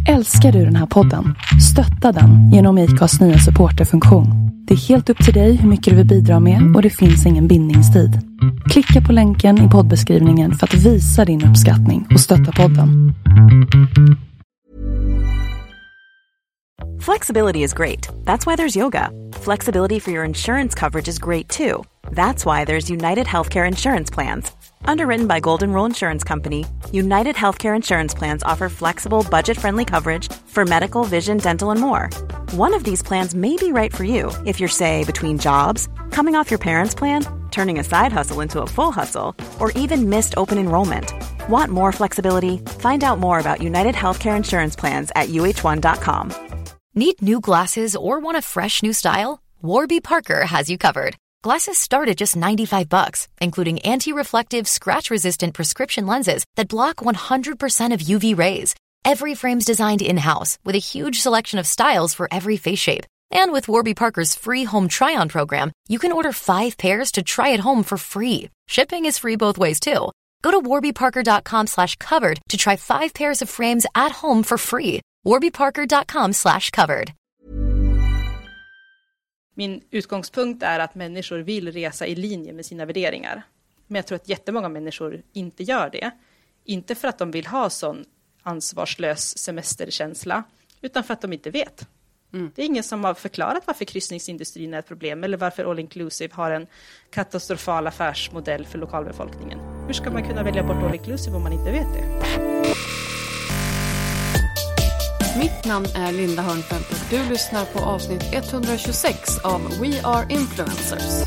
Älskar du den här podden? Stötta den genom ICAs nya supporterfunktion. Det är helt upp till dig hur mycket du vill bidra med och det finns ingen bindningstid. Klicka på länken i poddbeskrivningen för att visa din uppskattning och stötta podden. Flexibility is great. That's why there's yoga. Flexibility for your insurance coverage is great too. That's why there's United Healthcare Insurance Plans. Underwritten by Golden Rule Insurance Company, United Healthcare Insurance Plans offer flexible, budget-friendly coverage for medical, vision, dental, and more. One of these plans may be right for you if you're, say, between jobs, coming off your parents' plan, turning a side hustle into a full hustle, or even missed open enrollment. Want more flexibility? Find out more about United Healthcare Insurance Plans at uh1.com. Need new glasses or want a fresh new style? Warby Parker has you covered. Glasses start at just $95, including anti-reflective, scratch-resistant prescription lenses that block 100% of UV rays. Every frame's designed in-house with a huge selection of styles for every face shape. And with Warby Parker's free home try-on program, you can order 5 pairs to try at home for free. Shipping is free both ways, too. Go to warbyparker.com/covered to try 5 pairs of frames at home for free. warbyparker.com/covered. Min utgångspunkt är att människor vill resa i linje med sina värderingar. Men jag tror att jättemånga människor inte gör det. Inte för att de vill ha sån ansvarslös semesterkänsla, utan för att de inte vet. Det är ingen som har förklarat varför kryssningsindustrin är ett problem eller varför All Inclusive har en katastrofal affärsmodell för lokalbefolkningen. Hur ska man kunna välja bort All Inclusive om man inte vet det? Mitt namn är Linda Hörnfeldt och du lyssnar på avsnitt 126 av We Are Influencers.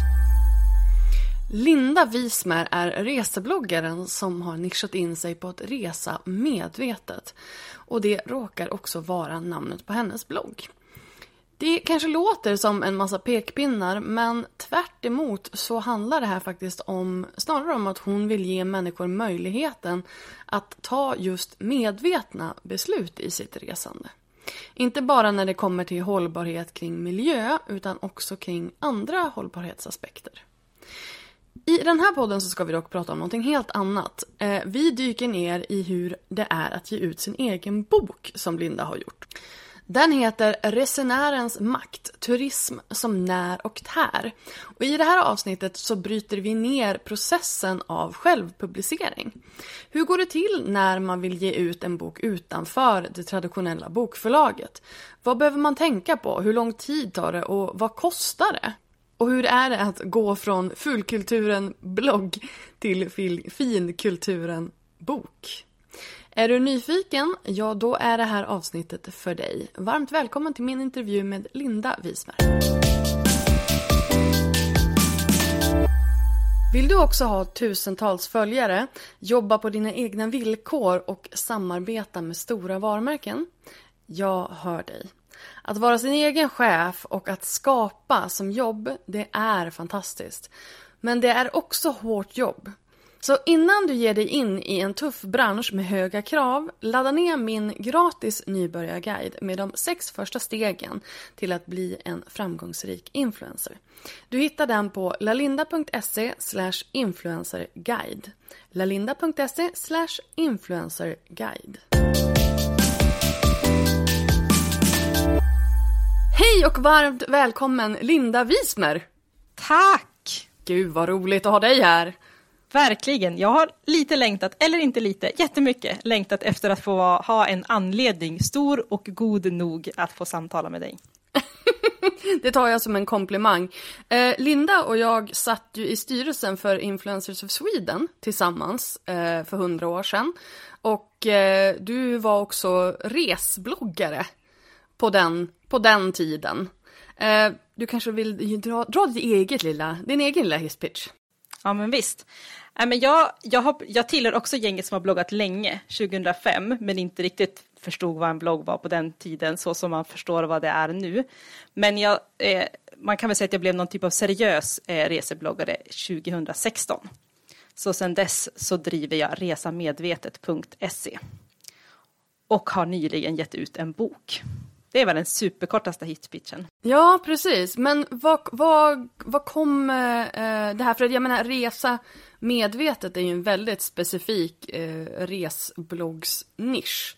Linda Wismer är resebloggaren som har nischat in sig på att resa medvetet. Och det råkar också vara namnet på hennes blogg. Det kanske låter som en massa pekpinnar, men tvärt emot så handlar det här faktiskt snarare om att hon vill ge människor möjligheten att ta just medvetna beslut i sitt resande. Inte bara när det kommer till hållbarhet kring miljö, utan också kring andra hållbarhetsaspekter. I den här podden så ska vi dock prata om någonting helt annat. Vi dyker ner i hur det är att ge ut sin egen bok som Linda har gjort. Den heter Resenärens makt, turism som när och tär. Och i det här avsnittet så bryter vi ner processen av självpublicering. Hur går det till när man vill ge ut en bok utanför det traditionella bokförlaget? Vad behöver man tänka på? Hur lång tid tar det och vad kostar det? Och hur är det att gå från fulkulturen blogg till finkulturen bok? Är du nyfiken? Ja, då är det här avsnittet för dig. Varmt välkommen till min intervju med Linda Wismer. Vill du också ha tusentals följare, jobba på dina egna villkor och samarbeta med stora varumärken? Jag hör dig. Att vara sin egen chef och att skapa som jobb, det är fantastiskt. Men det är också hårt jobb. Så innan du ger dig in i en tuff bransch med höga krav, ladda ner min gratis nybörjarguide med de 6 första stegen till att bli en framgångsrik influencer. Du hittar den på lalinda.se/influencerguide. lalinda.se/influencerguide. Hej och varmt välkommen Linda Wismer. Tack! Gud vad roligt att ha dig här. Verkligen. Jag har lite längtat, eller inte lite, jättemycket längtat efter att få ha en anledning stor och god nog att få samtala med dig. Det tar jag som en komplimang. Linda och jag satt ju i styrelsen för Influencers of Sweden tillsammans för 100 år sedan. Och du var också resbloggare på den tiden. Du kanske vill dra din egen lilla hisspitch. Ja, men visst. Men jag tillhör också gänget som har bloggat länge, 2005, men inte riktigt förstod vad en blogg var på den tiden, så som man förstår vad det är nu. Men man kan väl säga att jag blev någon typ av seriös resebloggare 2016. Så sedan dess så driver jag resamedvetet.se och har nyligen gett ut en bok. Det är väl den superkortaste hitpitchen. Ja, precis. Men vad kom det här? För jag menar, resa medvetet är ju en väldigt specifik resbloggsnisch.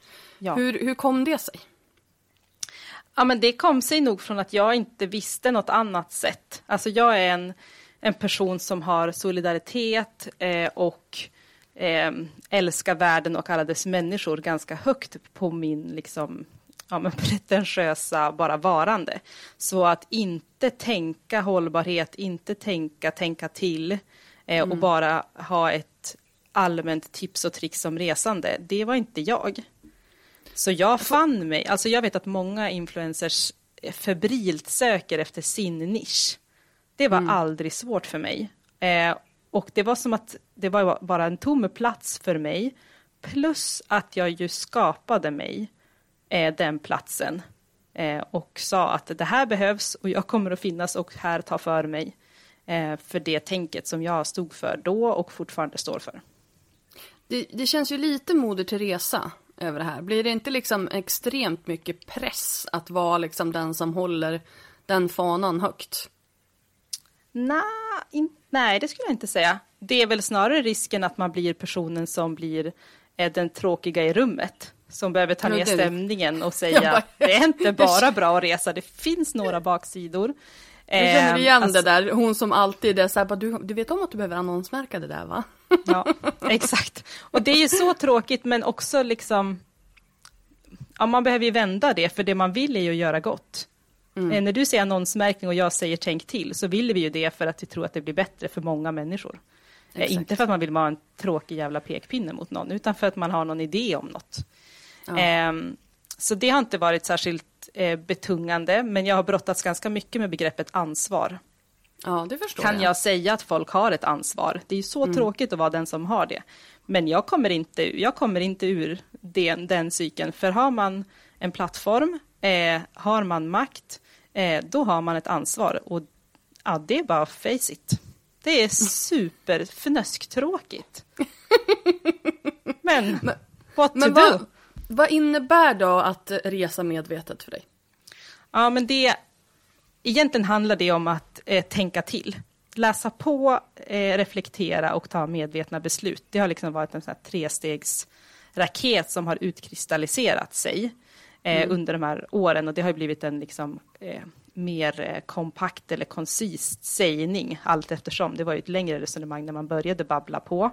Ja. Hur kom det sig? Ja, men det kom sig nog från att jag inte visste något annat sätt. Alltså jag är en person som har solidaritet och älskar världen och alla dess människor ganska högt på min liksom, pretentiösa bara varande. Så att inte tänka hållbarhet, inte tänka till och bara ha ett allmänt tips och tricks om resande, det var inte jag. Så jag fann mig, alltså jag vet att många influencers febrilt söker efter sin nisch. Det var aldrig svårt för mig. Och det var som att det var bara en tom plats för mig. Plus att jag ju skapade mig den platsen. Och sa att det här behövs och jag kommer att finnas och här ta för mig. För det tänket som jag stod för då och fortfarande står för. Det känns ju lite Moder Teresa över det här. Blir det inte liksom extremt mycket press att vara liksom den som håller den fanan högt? Nej, det skulle jag inte säga. Det är väl snarare risken att man blir personen som blir den tråkiga i rummet. Som behöver ta ner stämningen och säga att det är inte bara bra att resa. Det finns några baksidor. Jag känner igen det där. Hon som alltid är så här, du vet om att du behöver annonsmärka det där, va? Ja, exakt. Och det är ju så tråkigt, men också liksom... Ja, man behöver ju vända det, för det man vill är ju att göra gott. När du säger annonsmärkning och jag säger tänk till, så vill vi ju det för att vi tror att det blir bättre för många människor. Inte för att man vill vara en tråkig jävla pekpinne mot någon, utan för att man har någon idé om något. Ja. Så det har inte varit särskilt betungande, men jag har brottats ganska mycket med begreppet ansvar. Ja, det förstår Kan jag säga att folk har ett ansvar? Det är ju så tråkigt att vara den som har det. Men jag kommer inte ur den cykeln. För har man en plattform, har man makt, då har man ett ansvar. Och ja, det är bara face it. Det är superfnösktråkigt. Men what to do? Vad innebär då att resa medvetet för dig? Ja, men egentligen handlar det om att tänka till. Läsa på, reflektera och ta medvetna beslut. Det har liksom varit en sån här 3-stegsraket som har utkristalliserat sig under de här åren. Och det har blivit en liksom, mer kompakt eller koncist sägning allt eftersom. Det var ju ett längre resonemang när man började babbla på.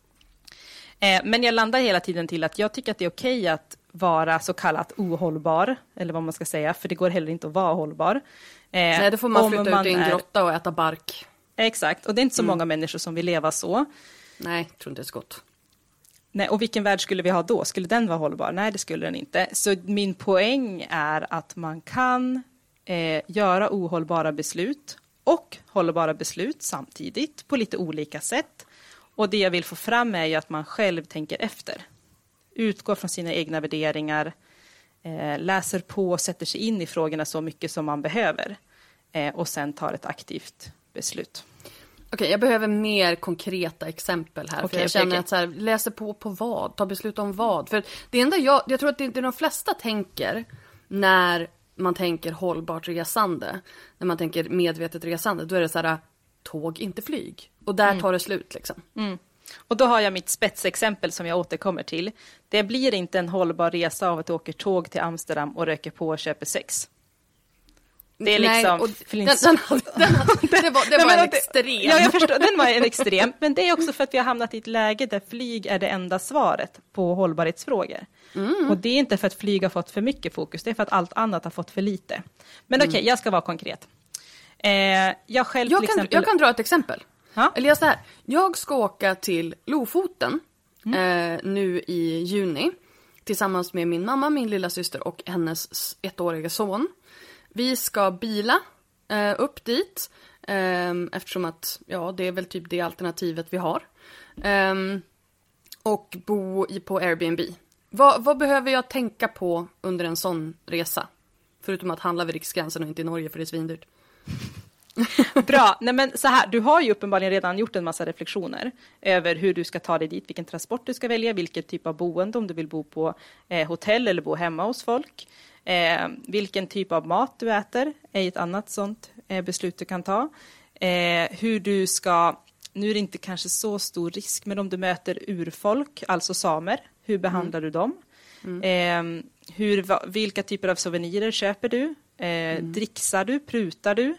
Men jag landar hela tiden till att jag tycker att det är okej att vara så kallat ohållbar, eller vad man ska säga, för det går heller inte att vara hållbar. Nej, då får man flytta ut i en grotta och äta bark. Exakt, och det är inte så många människor som vill leva så. Nej, jag tror inte det är så gott. Nej, och vilken värld skulle vi ha då? Skulle den vara hållbar? Nej, det skulle den inte. Så min poäng är att man kan göra ohållbara beslut och hållbara beslut samtidigt på lite olika sätt. Och det jag vill få fram är ju att man själv tänker efter. Utgår från sina egna värderingar, läser på och sätter sig in i frågorna så mycket som man behöver. Och sen tar ett aktivt beslut. Okej, jag behöver mer konkreta exempel här. För jag känner att så här, läser på vad? Ta beslut om vad? För det enda jag tror att det är de flesta tänker när man tänker hållbart resande. När man tänker medvetet resande. Då är det så här, tåg, inte flyg. Och där tar det slut liksom. Och då har jag mitt spetsexempel som jag återkommer till. Det blir inte en hållbar resa av att åka tåg till Amsterdam och röker på och köper sex. Det är liksom... Det var en extrem. Ja, jag förstår. Den var en extrem. Men det är också för att vi har hamnat i ett läge där flyg är det enda svaret på hållbarhetsfrågor. Och det är inte för att flyg har fått för mycket fokus. Det är för att allt annat har fått för lite. Men okej, jag ska vara konkret. Jag kan dra ett exempel. Ha? Eller så här, jag ska åka till Lofoten nu i juni. Tillsammans med min mamma, min lilla syster och hennes 1-åriga son. Vi ska bila upp dit. Eftersom att det är väl typ det alternativet vi har. Och bo på Airbnb. Vad behöver jag tänka på under en sån resa? Förutom att handla vid riksgränsen och inte i Norge för det är svindyrt. Bra, nej men så här, du har ju uppenbarligen redan gjort en massa reflektioner över hur du ska ta dig dit, vilken transport du ska välja, vilken typ av boende, om du vill bo på hotell eller bo hemma hos folk, vilken typ av mat du äter är ett annat sånt beslut du kan ta, hur du ska, nu är det inte kanske så stor risk, men om du möter urfolk, alltså samer, hur behandlar du dem? Vilka typer av souvenirer köper du? Dricksar du? Prutar du?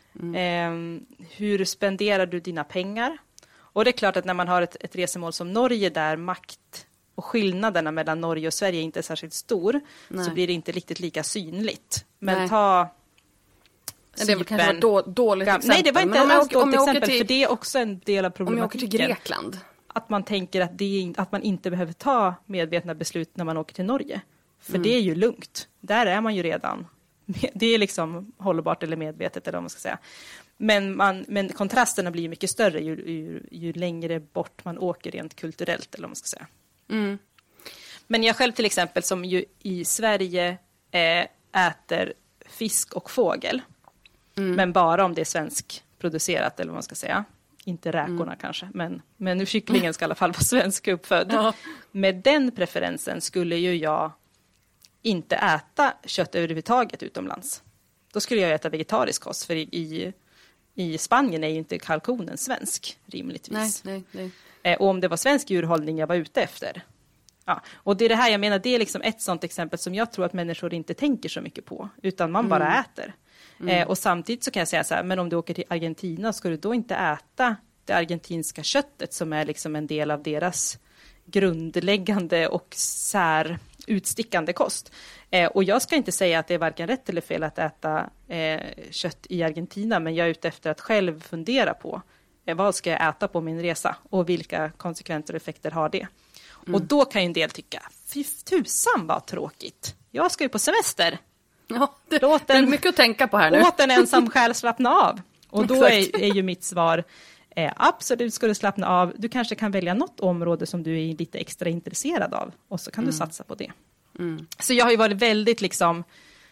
Hur spenderar du dina pengar? Och det är klart att när man har ett resemål som Norge där makt och skillnaderna mellan Norge och Sverige inte är särskilt stor, så blir det inte riktigt lika synligt. Men ta det var kanske ett dåligt exempel. Nej, det var inte alls dåligt exempel, för det är också en del av problematiken. Om jag åker till Grekland. Att man tänker att man inte behöver ta medvetna beslut när man åker till Norge. För det är ju lugnt. Där är man ju redan. Det är liksom hållbart eller medvetet, eller vad man ska säga. Men kontrasterna blir mycket större ju längre bort man åker rent kulturellt, eller vad man ska säga. Men jag själv till exempel, som ju i Sverige äter fisk och fågel. Men bara om det är svenskproducerat, eller vad man ska säga. Inte räkorna kanske, men nu kycklingen ska i alla fall vara svensk uppfödd. Ja. Med den preferensen skulle ju jag inte äta kött överhuvudtaget utomlands. Då skulle jag äta vegetarisk kost, för i Spanien är ju inte kalkonen svensk, rimligtvis. Nej. Och om det var svensk djurhållning jag var ute efter. Ja. Och det är det här jag menar, det är liksom ett sånt exempel som jag tror att människor inte tänker så mycket på, utan man bara äter. Och samtidigt så kan jag säga så här, men om du åker till Argentina, ska du då inte äta det argentinska köttet som är liksom en del av deras grundläggande och utstickande kost. Och jag ska inte säga att det är varken rätt eller fel att äta kött i Argentina, men jag är ute efter att själv fundera på vad ska jag äta på min resa och vilka konsekvenser och effekter har det. Och då kan ju en del tycka, fy tusan vad tråkigt. Jag ska ju på semester. Ja, det är mycket att tänka på här nu. Låt en ensam själ slappna av. Och då är ju mitt svar, absolut ska du slappna av. Du kanske kan välja något område som du är lite extra intresserad av. Och så kan du satsa på det. Så jag har ju varit väldigt liksom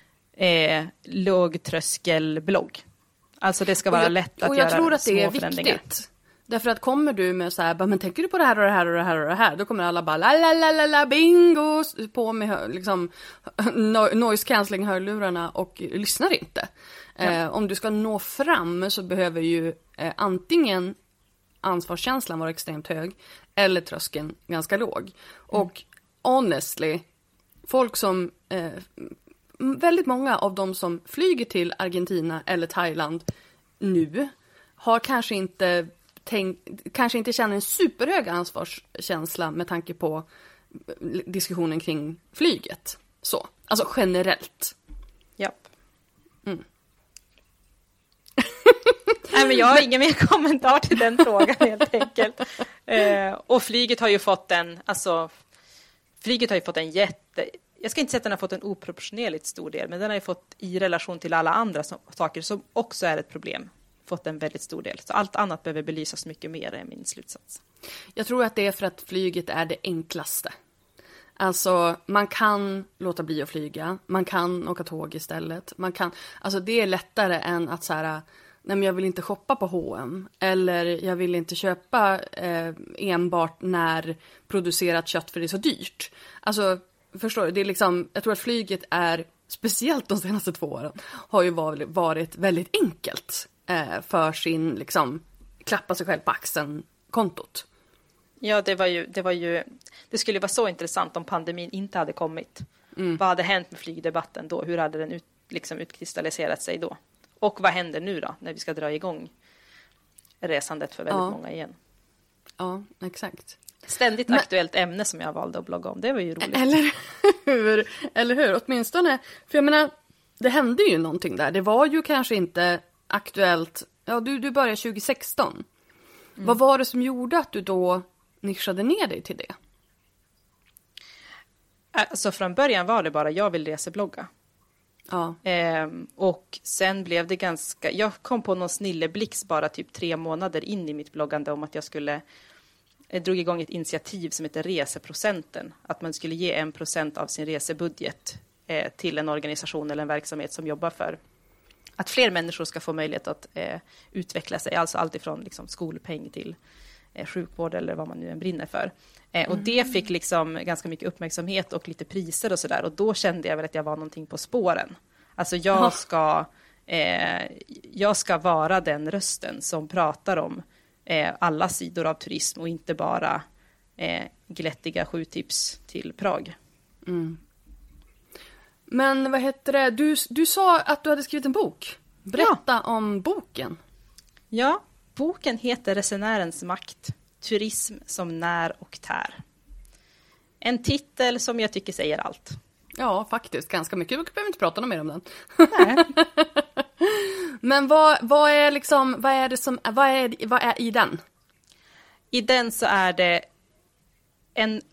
lågtröskelblogg. Alltså det ska vara lätt att göra små förändringar. Och jag tror att det är viktigt. Därför att kommer du med så här, men tänker du på det här och det här och det här och det här, då kommer alla bara la bingo på med liksom noise cancelling hörlurarna och lyssnar inte. Om du ska nå fram så behöver ju antingen ansvarskänslan vara extremt hög eller tröskeln ganska låg. Och honestly, folk som väldigt många av dem som flyger till Argentina eller Thailand nu har kanske inte känner en superhög ansvarskänsla med tanke på diskussionen kring flyget. Så, alltså generellt. Japp. Nej, men jag har ingen mer kommentar till den frågan helt enkelt. Och flyget har ju fått en jag ska inte säga att den har fått en oproportionerligt stor del, men den har ju fått i relation till alla andra saker som också är ett problem, fått en väldigt stor del. Så allt annat behöver belysas mycket mer, är min slutsats. Jag tror att det är för att flyget är det enklaste. Alltså man kan låta bli att flyga, man kan åka tåg istället. Alltså det är lättare än att så här, nej men jag vill inte shoppa på H&M eller jag vill inte köpa enbart när producerat kött för det är så dyrt. Alltså förstår du, det är liksom, jag tror att flyget är, speciellt de senaste 2 åren, har ju varit väldigt enkelt för sin liksom klappa sig själv på axeln kontot. Ja, det skulle vara så intressant om pandemin inte hade kommit. Vad hade hänt med flygdebatten då? Hur hade den utkristalliserat sig då? Och vad händer nu då när vi ska dra igång resandet för väldigt många igen? Ja, exakt. Ständigt aktuellt ämne som jag valde att blogga om. Det var ju roligt. Eller hur? Åtminstone. För jag menar, det hände ju någonting där. Det var ju kanske inte aktuellt. Ja, du började 2016. Vad var det som gjorde att du då nischade ner dig till det? Alltså från början var det bara jag vill reseblogga. Ja. Och sen blev det jag kom på någon snilleblixt bara typ 3 månader in i mitt bloggande om att jag drog igång ett initiativ som heter Reseprocenten. Att man skulle ge 1% av sin resebudget till en organisation eller en verksamhet som jobbar för att fler människor ska få möjlighet att utveckla sig. Alltså allt ifrån liksom skolpeng till sjukvård eller vad man nu än brinner för. Och det fick liksom ganska mycket uppmärksamhet och lite priser och sådär. Och då kände jag väl att jag var någonting på spåren. Alltså jag ska vara den rösten som pratar om alla sidor av turism och inte bara glättiga 7 tips till Prag. Men vad heter det? Du sa att du hade skrivit en bok. Berätta om boken. Ja, boken heter Resenärens makt. Turism som när och tär. En titel som jag tycker säger allt. Ja, faktiskt. Ganska mycket. Vi behöver inte prata något mer om den. Nej. Men vad är i den? I den så är det en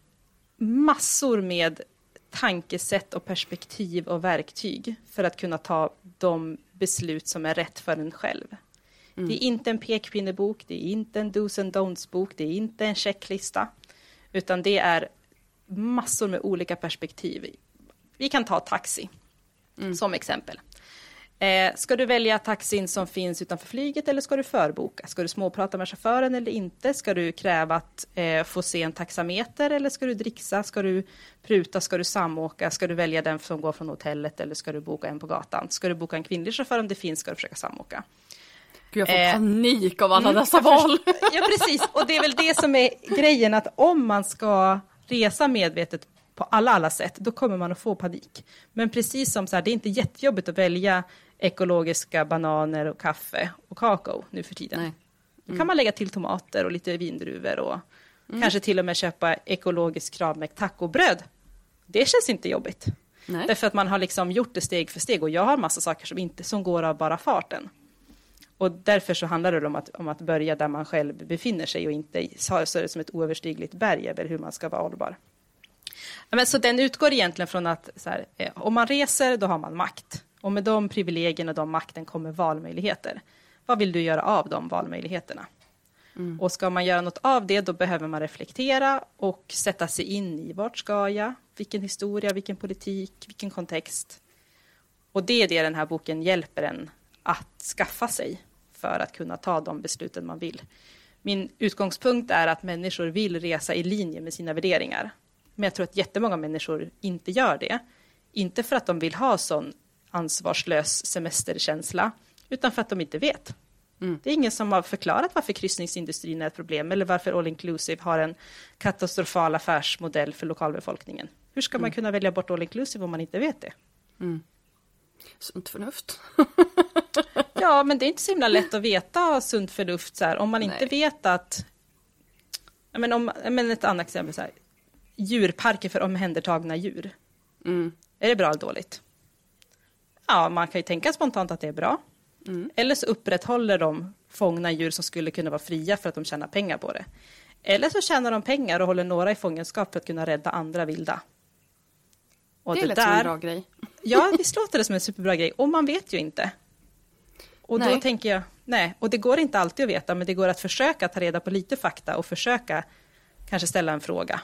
massor med tankesätt och perspektiv och verktyg för att kunna ta de beslut som är rätt för en själv. Det är inte en pekpinnebok, det är inte en do's and don'ts bok, det är inte en checklista, utan det är massor med olika perspektiv. Vi kan ta taxi som exempel. Ska du välja taxin som finns utanför flyget eller ska du förboka? Ska du småprata med chauffören eller inte? Ska du kräva att få se en taxameter eller ska du dricksa? Ska du pruta? Ska du samåka? Ska du välja den som går från hotellet eller ska du boka en på gatan? Ska du boka en kvinnlig chaufför om det finns? Ska du försöka samåka? Gud, jag får panik av alla dessa val. Ja, precis. Och det är väl det som är grejen, att om man ska resa medvetet på alla sätt, då kommer man att få panik. Men precis som så här, det är inte jättejobbigt att välja ekologiska bananer och kaffe och kakao nu för tiden. Nej. Då kan man lägga till tomater och lite vindruvor och kanske till och med köpa ekologiskt kravmärkt tacobröd. Det känns inte jobbigt. Nej. Därför att man har liksom gjort det steg för steg och jag har massa saker som går av bara farten. Och därför så handlar det om att börja där man själv befinner sig och inte ha det som ett oöverstigligt berg över hur man ska vara hållbar. Men så den utgår egentligen från att så här, om man reser då har man makt. Och med de privilegierna och de makten kommer valmöjligheter. Vad vill du göra av de valmöjligheterna? Och ska man göra något av det, då behöver man reflektera och sätta sig in i vart ska jag? Vilken historia, vilken politik, vilken kontext. Och det är det den här boken hjälper en att skaffa sig för att kunna ta de besluten man vill. Min utgångspunkt är att människor vill resa i linje med sina värderingar. Men jag tror att jättemånga människor inte gör det. Inte för att de vill ha sån ansvarslös semesterkänsla, utan för att de inte vet. Det är ingen som har förklarat varför kryssningsindustrin är ett problem eller varför All Inclusive har en katastrofal affärsmodell för lokalbefolkningen. Hur ska man kunna välja bort All Inclusive om man inte vet det? Sunt förnuft. Ja, men det är inte så himla lätt att veta sunt förnuft så här, om man inte vet att men ett annat exempel så här, djurparker för omhändertagna djur. Är det bra eller dåligt? Ja, man kan ju tänka spontant att det är bra. Eller så upprätthåller de fångna djur som skulle kunna vara fria för att de tjänar pengar på det. Eller så tjänar de pengar och håller några i fångenskap för att kunna rädda andra vilda. Och det lät som en bra grej. Ja, visst låter det som en superbra grej. Och man vet ju inte. Och då tänker jag, nej. Och det går inte alltid att veta, men det går att försöka ta reda på lite fakta och försöka kanske ställa en fråga.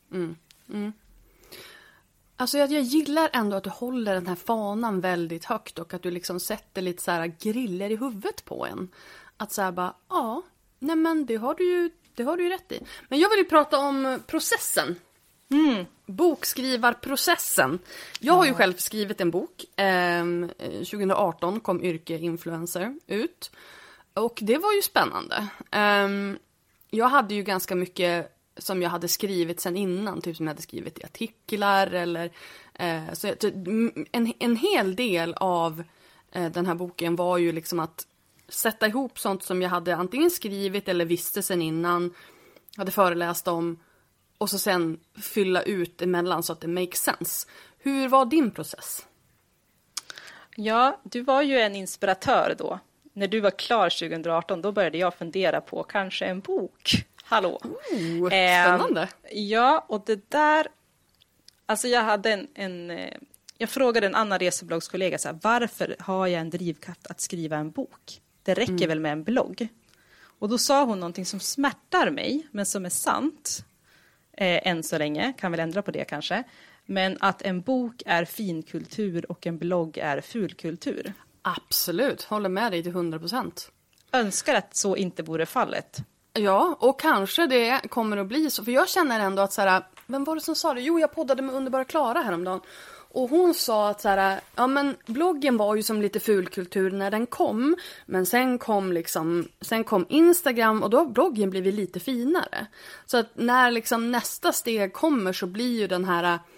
Alltså jag gillar ändå att du håller den här fanan väldigt högt och att du liksom sätter lite så här griller i huvudet på en. Att så här bara, ja, nej men det har du ju rätt i. Men jag vill ju prata om processen. Bokskrivarprocessen. Jag har ju själv skrivit en bok. 2018 kom Yrke Influencer ut. Och det var ju spännande. Jag hade ju ganska mycket som jag hade skrivit sen innan, typ som jag hade skrivit i artiklar eller så en hel del av den här boken var ju liksom att sätta ihop sånt som jag hade antingen skrivit eller visste sen innan, hade föreläst om och så sen fylla ut emellan så att det makes sense. Hur var din process? Ja, du var ju en inspiratör då. När du var klar 2018, då började jag fundera på kanske en bok. Hallå. Spännande. Ja, och det där... Alltså jag hade jag frågade en annan resebloggskollega så här, varför har jag en drivkraft att skriva en bok? Det räcker väl med en blogg? Och då sa hon någonting som smärtar mig, men som är sant. Än så länge, kan väl ändra på det kanske. Men att en bok är finkultur och en blogg är fulkultur. Absolut, håller med dig till 100%. Önskar att så inte vore fallet. Ja, och kanske det kommer att bli så. För jag känner ändå att så här, vem var det som sa det? Jo, jag poddade med Underbara Klara häromdagen. Och hon sa att så här, ja men bloggen var ju som lite fulkultur när den kom. Men sen kom Instagram och då har bloggen blivit lite finare. Så att när liksom nästa steg kommer så blir ju den här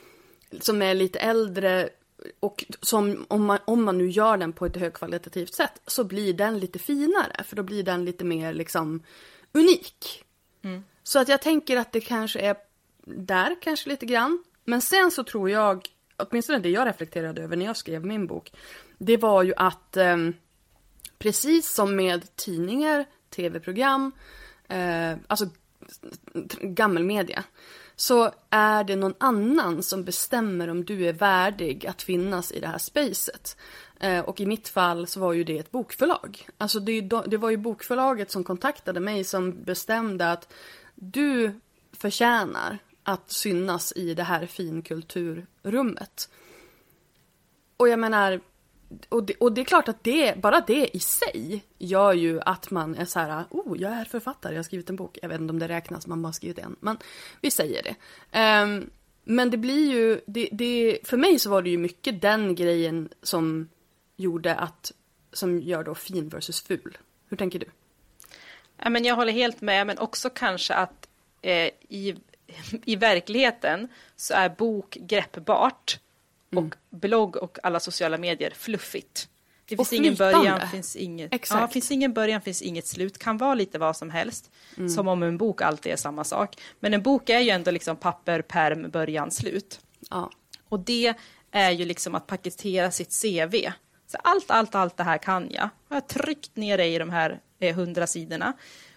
som är lite äldre och som om man nu gör den på ett högkvalitativt sätt så blir den lite finare, för då blir den lite mer liksom unik. Så att jag tänker att det kanske är där kanske lite grann, men sen så tror jag, åtminstone det jag reflekterade över när jag skrev min bok, det var ju att precis som med tidningar, tv-program, alltså gammelmedia, så är det någon annan som bestämmer om du är värdig att finnas i det här spacet. Och i mitt fall så var ju det ett bokförlag. Alltså det var ju bokförlaget som kontaktade mig som bestämde att du förtjänar att synas i det här finkulturrummet. Och jag menar, och det är klart att bara det i sig gör ju att man är så här, jag är författare, jag har skrivit en bok. Jag vet inte om det räknas, man bara skrivit en, men vi säger det. Men det blir ju, för mig så var det ju mycket den grejen som gör då fin versus ful. Hur tänker du? Ja, men jag håller helt med, men också kanske att i verkligheten så är bok greppbart och blogg och alla sociala medier fluffigt. Det finns ingen början, finns ingen början, finns inget slut. Kan vara lite vad som helst. Som om en bok alltid är samma sak. Men en bok är ju ändå liksom papper, pärm, början, slut. Ja. Och det är ju liksom att paketera sitt CV. Så allt det här kan jag. Jag har tryckt ner det i de här 100 sidorna.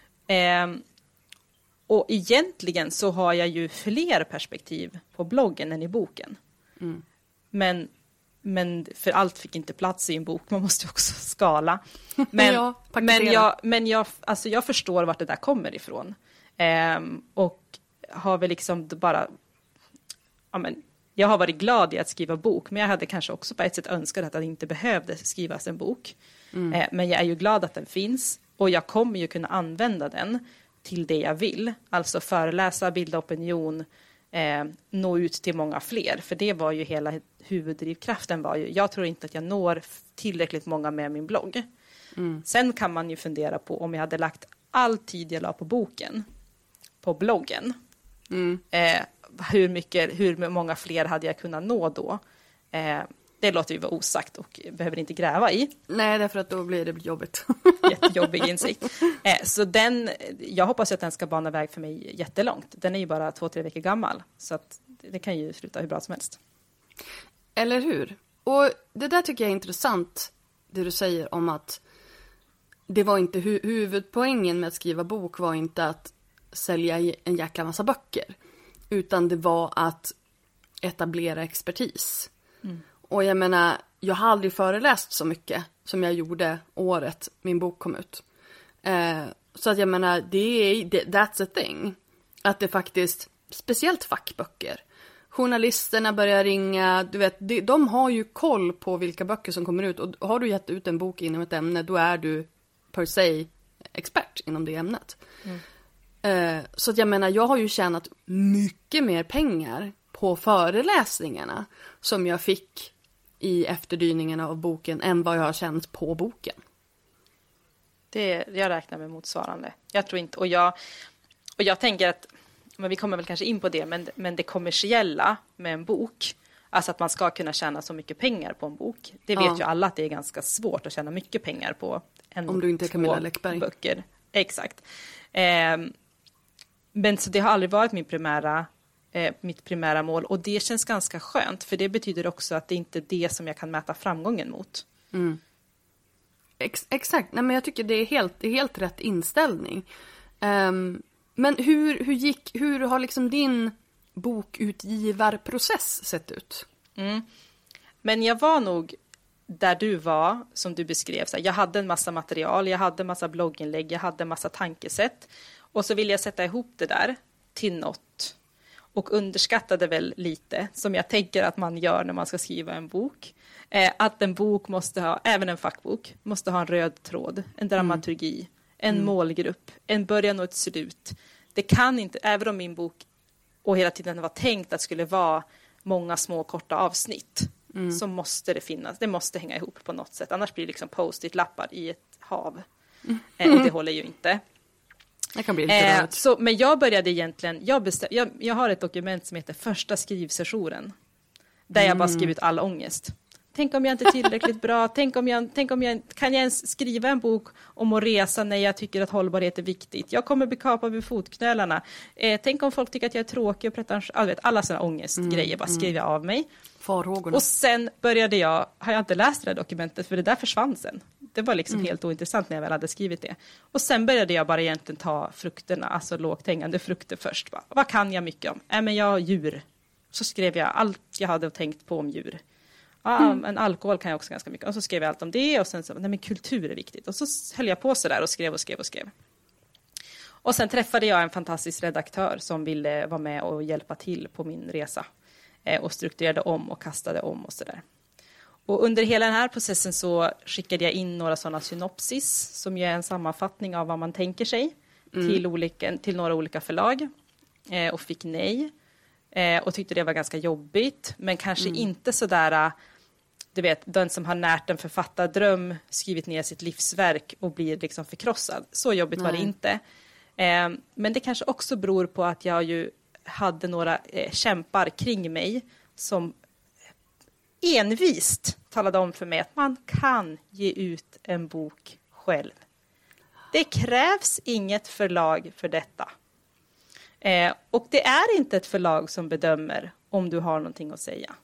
Och egentligen så har jag ju fler perspektiv på bloggen än i boken. Men för allt fick inte plats i en bok. Man måste också skala. Men jag förstår vart det där kommer ifrån. Och har väl liksom bara... jag har varit glad i att skriva bok. Men jag hade kanske också på ett sätt önskat att det inte behövde skrivas en bok. Men jag är ju glad att den finns. Och jag kommer ju kunna använda den till det jag vill. Alltså föreläsa, bilda opinion, nå ut till många fler. För det var ju hela huvuddrivkraften. Jag tror inte att jag når tillräckligt många med min blogg. Sen kan man ju fundera på om jag hade lagt all tid jag la på boken på bloggen. Hur många fler hade jag kunnat nå då? Det låter ju vara osagt och behöver inte gräva i. Nej, därför att då blir det jobbigt. Jättejobbig insikt. Så jag hoppas att den ska bana väg för mig jättelångt. Den är ju bara 2-3 veckor gammal. Så att det kan ju sluta hur bra som helst. Eller hur? Och det där tycker jag är intressant. Det du säger om att det var inte huvudpoängen med att skriva bok var inte att sälja en jäkla massa böcker. Utan det var att etablera expertis. Och jag menar, jag har aldrig föreläst så mycket som jag gjorde året min bok kom ut. Så att jag menar, that's a thing. Att det faktiskt, speciellt fackböcker. Journalisterna börjar ringa, du vet, de har ju koll på vilka böcker som kommer ut. Och har du gett ut en bok inom ett ämne, då är du per se expert inom det ämnet. Så att jag menar, jag har ju tjänat mycket mer pengar på föreläsningarna som jag fick i efterdyningarna av boken än vad jag har tjänat på boken. Jag räknar med motsvarande. Jag tror inte, och jag tänker att, men vi kommer väl kanske in på det, men det kommersiella med en bok, alltså att man ska kunna tjäna så mycket pengar på en bok, det vet ju alla att det är ganska svårt att tjäna mycket pengar på om du inte är Camilla Läckberg. Böcker. Exakt. Men så det har aldrig varit mitt primära mål, och det känns ganska skönt, för det betyder också att det inte är det som jag kan mäta framgången mot. Exakt, nej men jag tycker det är helt rätt inställning. Men hur har liksom din bokutgivarprocess sett ut? Men jag var nog där du var, som du beskrev. Så jag hade en massa material, jag hade en massa blogginlägg, jag hade en massa tankesätt. Och så ville jag sätta ihop det där till något. Och underskattade väl lite, som jag tänker att man gör när man ska skriva en bok. Att en bok måste ha, även en fackbok, måste ha en röd tråd, en dramaturgi, en målgrupp, en början och ett slut. Det kan inte, även om min bok och hela tiden var tänkt att skulle vara många små korta avsnitt, så måste det finnas, det måste hänga ihop på något sätt. Annars blir det liksom post-it-lappar i ett hav. Och det håller ju inte. Det kan bli lite men jag började egentligen, jag har ett dokument som heter första skrivsessionen. Där jag bara skrivit all ångest. Tänk om jag inte är tillräckligt bra. Tänk om jag kan jag ens skriva en bok om att resa när jag tycker att hållbarhet är viktigt. Jag kommer bli kapad vid fotknölarna. Tänk om folk tycker att jag är tråkig och pretentiös. Alla sådana ångestgrejer bara skriver jag av mig. Farhågorna. Och sen har jag inte läst det här dokumentet för det där försvann sen. Det var liksom helt ointressant när jag väl hade skrivit det. Och sen började jag bara egentligen ta frukterna, alltså lågt hängande frukter först. Bara, vad kan jag mycket om? Men jag har djur. Så skrev jag allt jag hade tänkt på om djur. Men alkohol kan jag också ganska mycket. Och så skrev jag allt om det och sen så, nej men kultur är viktigt. Och så höll jag på så där och skrev. Och sen träffade jag en fantastisk redaktör som ville vara med och hjälpa till på min resa. Och strukturerade om och kastade om och sådär. Och under hela den här processen så skickade jag in några sådana synopsis som är en sammanfattning av vad man tänker sig till några olika förlag. Och fick nej. Och tyckte det var ganska jobbigt. Men kanske inte sådär, du vet, den som har närt en författardröm, skrivit ner sitt livsverk och blir liksom förkrossad. Så jobbigt var det inte. Men det kanske också beror på att jag ju hade några kämpar kring mig som envist talade om för mig att man kan ge ut en bok själv. Det krävs inget förlag för detta. Och det är inte ett förlag som bedömer om du har någonting att säga.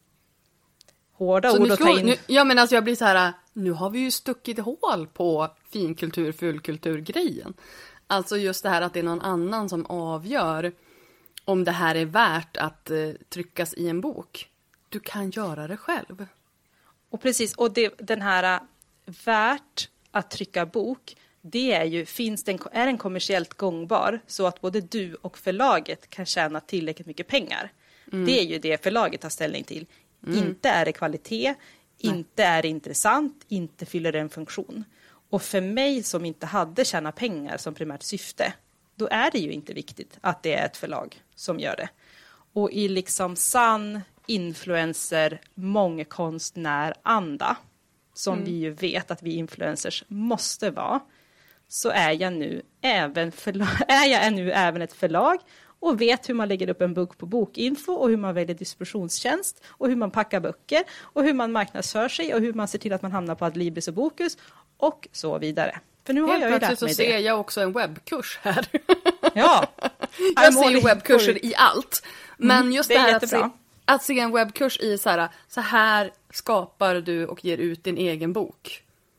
Hårda ord att ta in. Men alltså jag blir så här, nu har vi ju stuckit hål på finkultur, fullkultur-grejen. Alltså just det här att det är någon annan som avgör om det här är värt att tryckas i en bok. Du kan göra det själv. Och precis, och den här värt att trycka bok, det är ju, är den kommersiellt gångbar så att både du och förlaget kan tjäna tillräckligt mycket pengar. Det är ju det förlaget tar ställning till. Inte är det kvalitet, inte är det intressant, inte fyller det en funktion. Och för mig som inte hade tjäna pengar som primärt syfte, då är det ju inte viktigt att det är ett förlag som gör det. Och i liksom sann influencer, mångkonstnär-anda, som vi ju vet att vi influencers måste vara, så är jag nu även ett förlag och vet hur man lägger upp en bok på Bokinfo och hur man väljer distributionstjänst och hur man packar böcker och hur man marknadsför sig och hur man ser till att man hamnar på Adlibris och Bokus och så vidare. För nu har jag ju lärt mig det. Så ser jag också en webbkurs här. Ja. Jag ser ju webbkurser i allt. Men just det här att se en webbkurs i så här skapar du och ger ut din egen bok.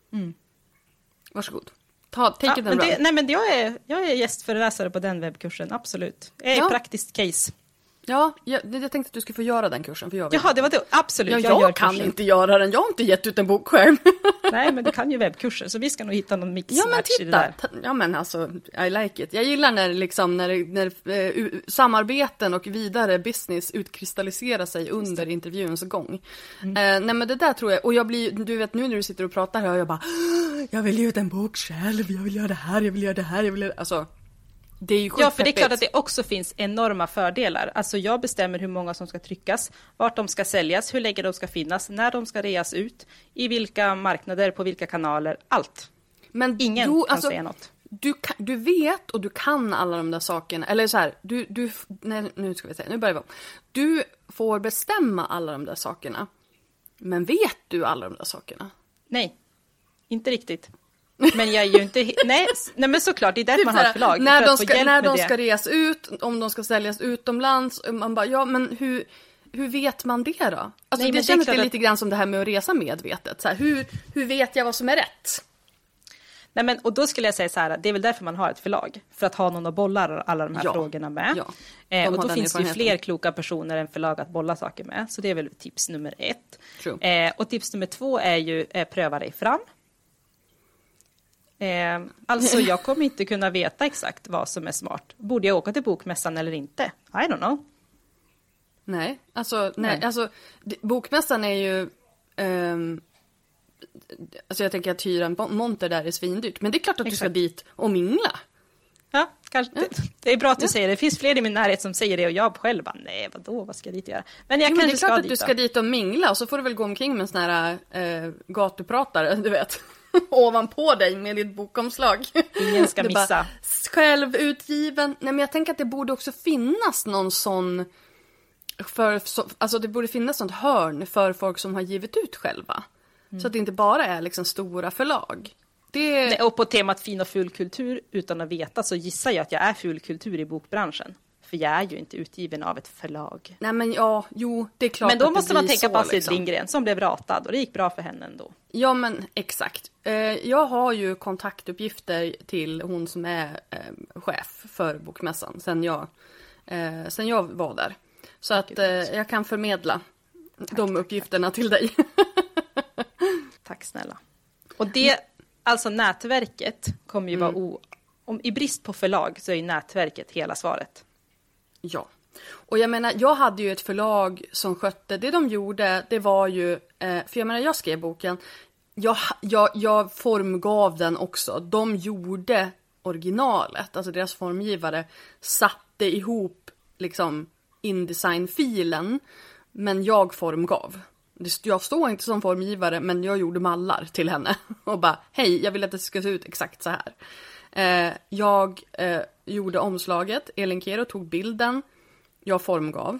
Varsågod. Take it and run. Nej, men jag är gästföreläsare på den webbkursen, absolut. Jag är praktiskt case. Ja, jag tänkte att du skulle få göra den kursen. För Jaha, det var det. Absolut. Jag kan inte göra den. Jag har inte gett ut en bok själv. Nej, men du kan ju webbkurser. Så vi ska nog hitta någon mixmatch i det där. Ja, men alltså, I like it. Jag gillar när samarbeten och vidare business utkristalliserar sig under intervjuens gång. Nej, men det där tror jag. Och jag blir, du vet, nu när du sitter och pratar här, jag bara, jag vill ge ut en bok själv. Jag vill göra det här, jag vill göra det här, jag vill göra det. Alltså, det är ju ja, för det är klart att det också finns enorma fördelar. Alltså jag bestämmer hur många som ska tryckas, vart de ska säljas, hur länge de ska finnas, när de ska reas ut, i vilka marknader, på vilka kanaler, allt. Men ingen kan säga något. Du vet och du kan alla de där sakerna. Eller så här, nu ska vi se, nu börjar vi om. Du får bestämma alla de där sakerna. Men vet du alla de där sakerna? Nej, inte riktigt. Men jag är ju inte... Nej men såklart, det är därför man har ett förlag. När de ska reas ut, om de ska säljas utomlands. Man bara, ja men hur vet man det då? Alltså det känns lite grann som det här med att resa medvetet. Så här, hur vet jag vad som är rätt? Nej, men, och då skulle jag säga så här, det är väl därför man har ett förlag. För att ha någon att bolla alla de här frågorna med. Ja, och då finns det ju fler kloka personer än förlag att bolla saker med. Så det är väl tips nummer 1. Och tips nummer 2 är ju pröva dig fram. Alltså jag kommer inte kunna veta exakt vad som är smart. Borde jag åka till bokmässan eller inte? I don't know. Nej, alltså bokmässan är ju alltså jag tänker att hyra en monter där är svindyrt. Men det är klart att du ska dit och mingla. Ja, kanske. Det är bra att du säger det. Det finns fler i min närhet som säger det och jag själv bara, nej vadå, vad ska jag dit göra? Men jag kanske ska dit. Det är klart att du ska dit och mingla och så får du väl gå omkring med en sån här gatupratare, du vet. Ovanpå dig med ditt bokomslag. Ingen ska missa. Bara, självutgiven. Nej, men jag tänker att det borde också finnas någon sån Alltså det borde finnas sånt hörn för folk som har givit ut själva. Så att det inte bara är liksom stora förlag. Nej, och på temat fin och ful kultur, utan att veta, så gissar jag att jag är ful kultur i bokbranschen. För jag är ju inte utgiven av ett förlag. Nej men ja, jo, det är klart. Men då att måste det man blir tänka så, på Astrid liksom. Lindgren som blev ratad, och det gick bra för henne ändå. Ja men exakt. Jag har ju kontaktuppgifter till hon som är chef för bokmässan sen jag var där. Så att jag kan förmedla de uppgifterna till dig. Tack snälla. Och det, alltså nätverket kommer ju vara om i brist på förlag så är ju nätverket hela svaret. Ja. Och jag menar, jag hade ju ett förlag som skötte, det de gjorde, det var ju, för jag menar, jag skrev boken, jag formgav den också. De gjorde originalet, alltså deras formgivare satte ihop liksom InDesign-filen, men jag formgav. Jag står inte som formgivare, men jag gjorde mallar till henne och bara, hej, jag vill att det ska se ut exakt så här. Jag gjorde omslaget, Elin Kero tog bilden, jag formgav.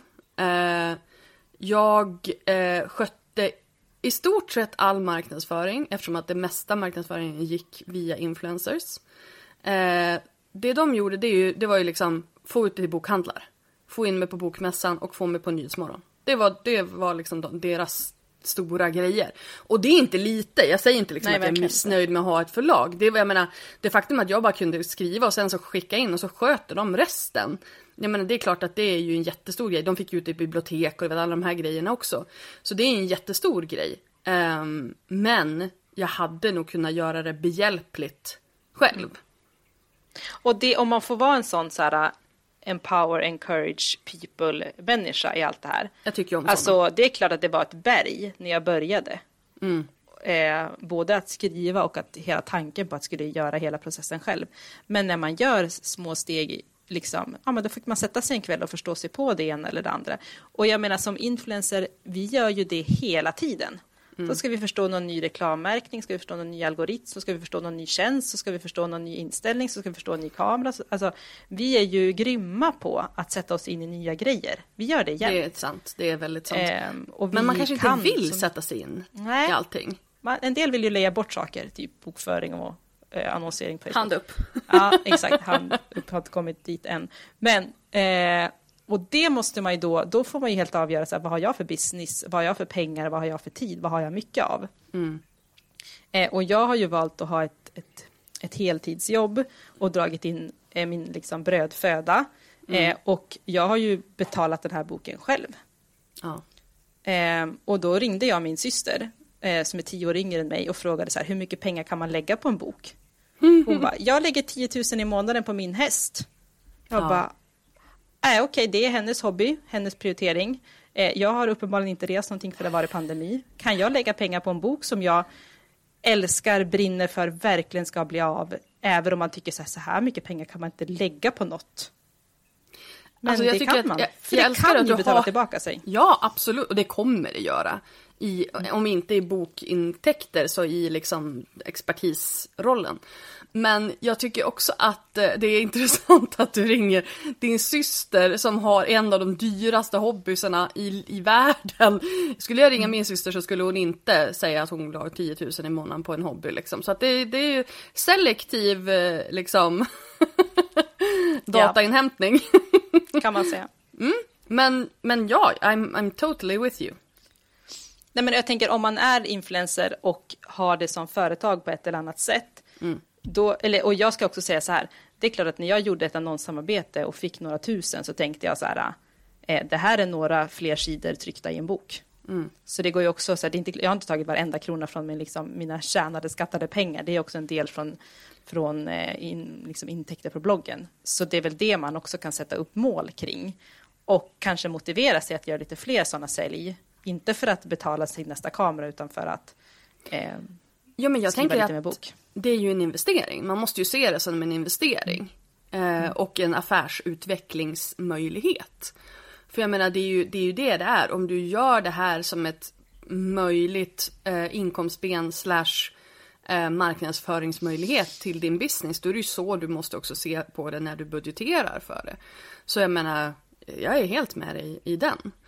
Jag skötte i stort sett all marknadsföring, eftersom att det mesta marknadsföringen gick via influencers. Det de gjorde, det var ju liksom få ut det till bokhandlar, få in mig på bokmässan och få mig på Nyhetsmorgon. Det var liksom deras stora grejer. Och det är inte lite. Jag säger inte liksom att jag är missnöjd med att ha ett förlag. Jag menar, det faktum att jag bara kunde skriva och sen så skicka in och så sköter de resten. Jag menar, det är klart att det är ju en jättestor grej. De fick ut i bibliotek och alla de här grejerna också. Så det är en jättestor grej. Men jag hade nog kunnat göra det behjälpligt själv. Och det, om man får vara en sån så här empower, encourage people-människa i allt det här. Jag tycker om alltså, sådana. det är klart att det var ett berg när jag började. Både att skriva och att hela tanken på att skulle göra hela processen själv. Men när man gör små steg, liksom, ja, men då fick man sätta sig en kväll och förstå sig på det ena eller det andra. Och jag menar, som influencer, vi gör ju det hela tiden. Så ska vi förstå någon ny reklammärkning, ska vi förstå någon ny algoritm, så ska vi förstå någon ny tjänst, så ska vi förstå någon ny inställning, så ska vi förstå en ny kamera. Alltså, vi är ju grymma på att sätta oss in i nya grejer. Vi gör det igen. Det är sant, det är väldigt sant. Och men man kanske inte vill sätta sig in i allting. En del vill ju lägga bort saker, typ bokföring och annonsering. På hand upp. Ja, exakt. Hand upp har inte kommit dit än. Men... och det måste man ju då får man ju helt avgöra så här, vad har jag för business, vad har jag för pengar, vad har jag för tid, vad har jag mycket av. Och jag har ju valt att ha ett heltidsjobb och dragit in min liksom brödföda. Och jag har ju betalat den här boken själv. Och då ringde jag min syster som är 10 år yngre än mig och frågade så här, hur mycket pengar kan man lägga på en bok? Hon bara, jag lägger 10 000 i månaden på min häst. Jag bara, okej, det är hennes hobby, hennes prioritering. Jag har uppenbarligen inte rest någonting för det var i pandemi. Kan jag lägga pengar på en bok som jag älskar, brinner för, verkligen ska bli av? Även om man tycker så här mycket pengar kan man inte lägga på något. Men alltså, det kan man. För det kan ju betala tillbaka sig. Ja, absolut. Och det kommer det göra. Om inte i bokintäkter så i liksom expertisrollen. Men jag tycker också att det är intressant att du ringer din syster som har en av de dyraste hobbysarna i världen. Skulle jag ringa min syster så skulle hon inte säga att hon har 10 000 i månaden på en hobby. Liksom. Så att det är ju selektiv liksom, datainhämtning. Kan man säga. Men ja, I'm totally with you. Nej, men jag tänker om man är influencer och har det som företag på ett eller annat sätt. Och jag ska också säga så här, det är klart att när jag gjorde ett annonssamarbete och fick några tusen så tänkte jag så här, det här är några fler sidor tryckta i en bok. Så det går ju också så här, jag har inte tagit varenda krona från mina tjänade, skattade pengar. Det är också en del från liksom intäkter på bloggen. Så det är väl det man också kan sätta upp mål kring. Och kanske motivera sig att göra lite fler sådana sälj. Inte för att betala sin nästa kamera utan för att men jag skriva tänker lite med bok. Det är ju en investering. Man måste ju se det som en investering. Och en affärsutvecklingsmöjlighet. För jag menar, det är ju det är. Om du gör det här som ett möjligt inkomstben / marknadsföringsmöjlighet till din business, då är det ju så du måste också se på det när du budgeterar för det. Så jag menar, jag är helt med dig i den.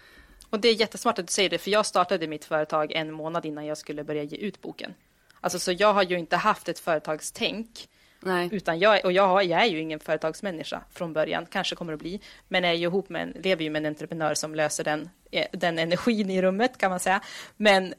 Och det är jättesmart att du säger det, för jag startade mitt företag 1 månad innan jag skulle börja ge ut boken. Alltså, så jag har ju inte haft ett företagstänk. Nej. Utan jag är ju ingen företagsmänniska från början, kanske kommer att bli, men är ju lever ju med en entreprenör som löser den energin i rummet, kan man säga. Men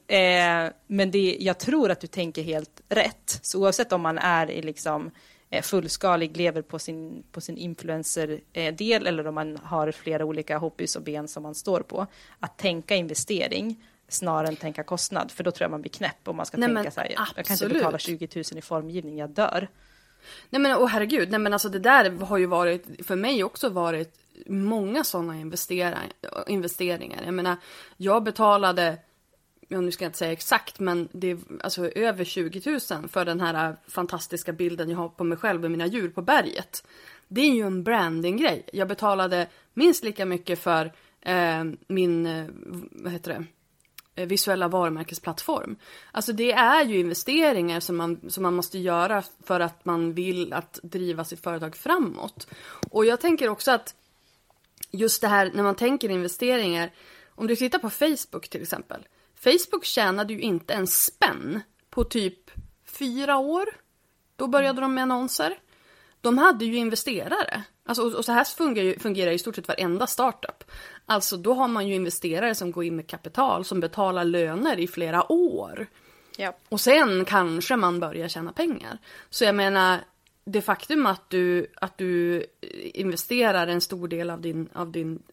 jag tror att du tänker helt rätt. Så oavsett om man är i liksom fullskalig, lever på sin influencer-del, eller om man har flera olika hobbys och ben som man står på, att tänka investering snarare än tänka kostnad, för då tror jag man blir knäpp om man ska tänka så här, jag kan inte betala 20 000 i formgivning, jag dör. Nej men herregud, nej men alltså det där har ju varit, för mig också varit många sådana investeringar. Jag menar, jag betalade, nu ska jag inte säga exakt, men det är alltså över 20 000 för den här fantastiska bilden jag har på mig själv med mina djur på berget. Det är ju en branding-grej. Jag betalade minst lika mycket för min, visuella varumärkesplattform. Alltså det är ju investeringar som man måste göra för att man vill att driva sitt företag framåt. Och jag tänker också att just det här när man tänker investeringar, om du tittar på Facebook till exempel. Facebook tjänade ju inte en spänn på typ 4 år. Då började de med annonser. De hade ju investerare. Alltså, och så här fungerar i stort sett varenda startup. Alltså då har man ju investerare som går in med kapital, som betalar löner i flera år. Ja. Och sen kanske man börjar tjäna pengar. Så jag menar, det faktum att du investerar en stor del av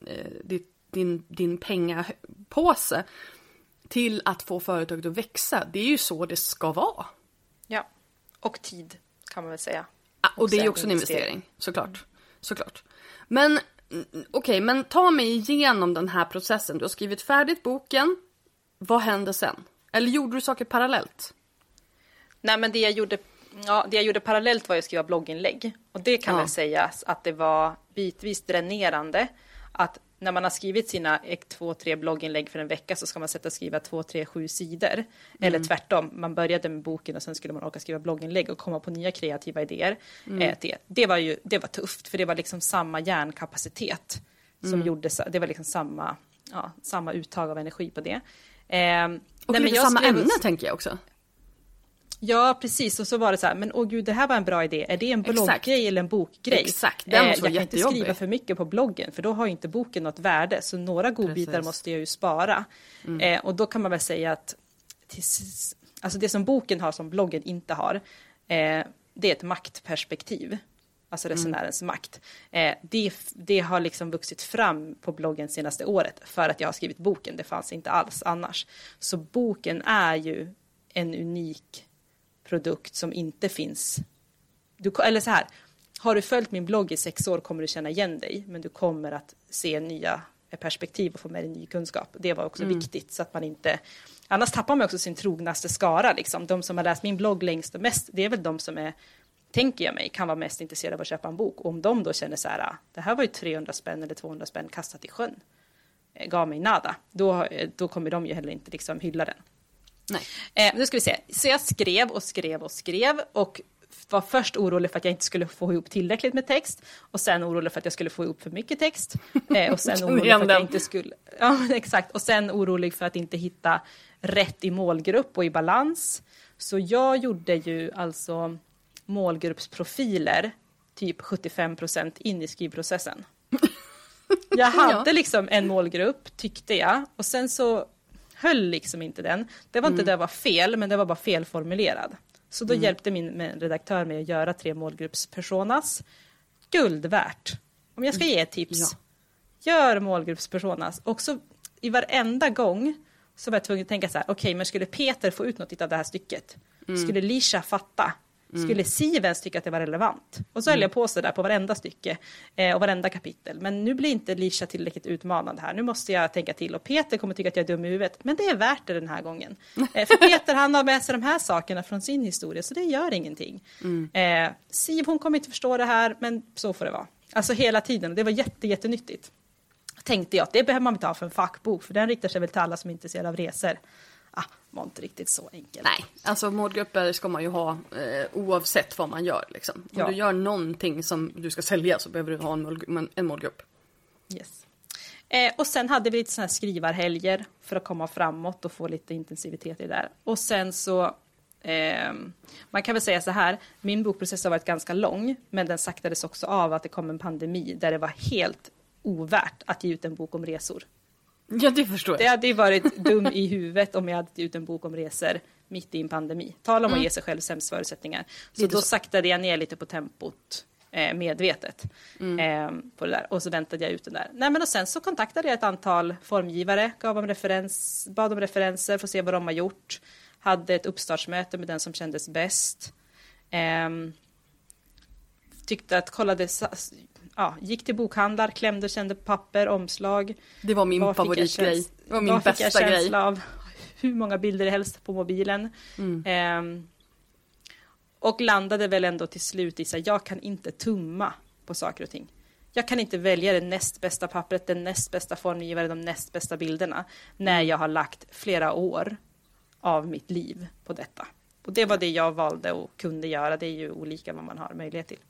din pengapåse till att få företaget att växa, det är ju så det ska vara. Ja, och tid kan man väl säga. Och det är ju också en investering, såklart. Men okej, men ta mig igenom den här processen. Du har skrivit färdigt boken. Vad hände sen? Eller gjorde du saker parallellt? Nej, men det jag gjorde parallellt var att skriva blogginlägg. Och det kan väl sägas att det var bitvis dränerande. Att när man har skrivit sina 2-3 blogginlägg för en vecka, så ska man sätta och skriva 2-3-7 sidor. Eller tvärtom, man började med boken och sen skulle man orka skriva blogginlägg och komma på nya kreativa idéer. Det var tufft, för det var liksom samma hjärnkapacitet som gjorde så. Det var liksom samma uttag av energi på det. Och lite samma ämne tänker jag också. Ja, precis. Och så var det så här, men gud, det här var en bra idé. Är det en blogggrej eller en bokgrej? Exakt, det måste vara jag kan inte skriva för mycket på bloggen, för då har ju inte boken något värde. Så några godbitar måste jag ju spara. Och då kan man väl säga att alltså det som boken har som bloggen inte har, det är ett maktperspektiv. Alltså resenärens makt. Det har liksom vuxit fram på bloggen senaste året för att jag har skrivit boken. Det fanns inte alls annars. Så boken är ju en unik produkt som inte finns. Eller så här, har du följt min blogg i 6 år kommer du känna igen dig, men du kommer att se nya perspektiv och få med dig ny kunskap. Det var också viktigt, så att man inte, annars tappar man också sin trognaste skara liksom. De som har läst min blogg längst och mest, det är väl de som är, tänker jag mig, kan vara mest intresserade av att köpa en bok. Och om de då känner så här, det här var ju 300 spänn eller 200 spänn kastat i sjön, gav mig nada, då kommer de ju heller inte liksom hylla den. Nej. Nu ska vi se. Så jag skrev och var först orolig för att jag inte skulle få ihop tillräckligt med text, och sen orolig för att jag skulle få ihop för mycket text, och sen orolig för att jag inte skulle, exakt, och sen orolig för att inte hitta rätt i målgrupp och i balans. Så jag gjorde ju alltså målgruppsprofiler typ 75% in i skrivprocessen. Jag hade liksom en målgrupp, tyckte jag, och sen så höll liksom inte den. Det var inte det var fel, men det var bara felformulerad. Så då hjälpte min redaktör mig att göra 3 målgruppspersonas. Guld värt. Om jag ska ge ett tips. Gör målgruppspersonas. Och så i varenda gång så var jag tvungen att tänka så här, okej, men skulle Peter få ut något av det här stycket? Skulle Lisha fatta? Skulle Sivens tycka att det var relevant? Och så höll jag på så där på varenda stycke och varenda kapitel. Men nu blir inte Lisha tillräckligt utmanande här. Nu måste jag tänka till. Och Peter kommer tycka att jag är dum i huvudet. Men det är värt det den här gången. För Peter, han har med sig de här sakerna från sin historia. Så det gör ingenting. Siv, hon kommer inte förstå det här. Men så får det vara. Alltså hela tiden. Och det var jättenyttigt. Tänkte jag att det behöver man inte ha för en fackbok. För den riktar sig väl till alla som är intresserade av resor. Var inte riktigt så enkelt. Nej, alltså målgrupper ska man ju ha oavsett vad man gör. Liksom. Om du gör någonting som du ska sälja så behöver du ha en målgrupp. Yes. Och sen hade vi lite såna här skrivarhelger för att komma framåt och få lite intensivitet i det där. Och sen så, man kan väl säga så här, min bokprocess har varit ganska lång, men den saktades också av att det kom en pandemi där det var helt ovärt att ge ut en bok om resor. Ja, det förstår jag. Det hade ju varit dum i huvudet om jag hade gett ut en bok om resor mitt i en pandemi. Tala om att ge sig själv sämst förutsättningar. Så då saktade jag ner lite på tempot medvetet på det där. Och så väntade jag ut den där. Nej, men och sen så kontaktade jag ett antal formgivare, bad om referenser för att se vad de har gjort. Hade ett uppstartsmöte med den som kändes bäst. Tyckte att gick till bokhandlar, klämde, kände papper, omslag. Det var min favoritgrej. Det var min bästa grej. Känsla av hur många bilder helst på mobilen. Och landade väl ändå till slut i så jag kan inte tumma på saker och ting. Jag kan inte välja det näst bästa pappret, den näst bästa formgivaren, de näst bästa bilderna när jag har lagt flera år av mitt liv på detta. Och det var det jag valde och kunde göra. Det är ju olika vad man har möjlighet till.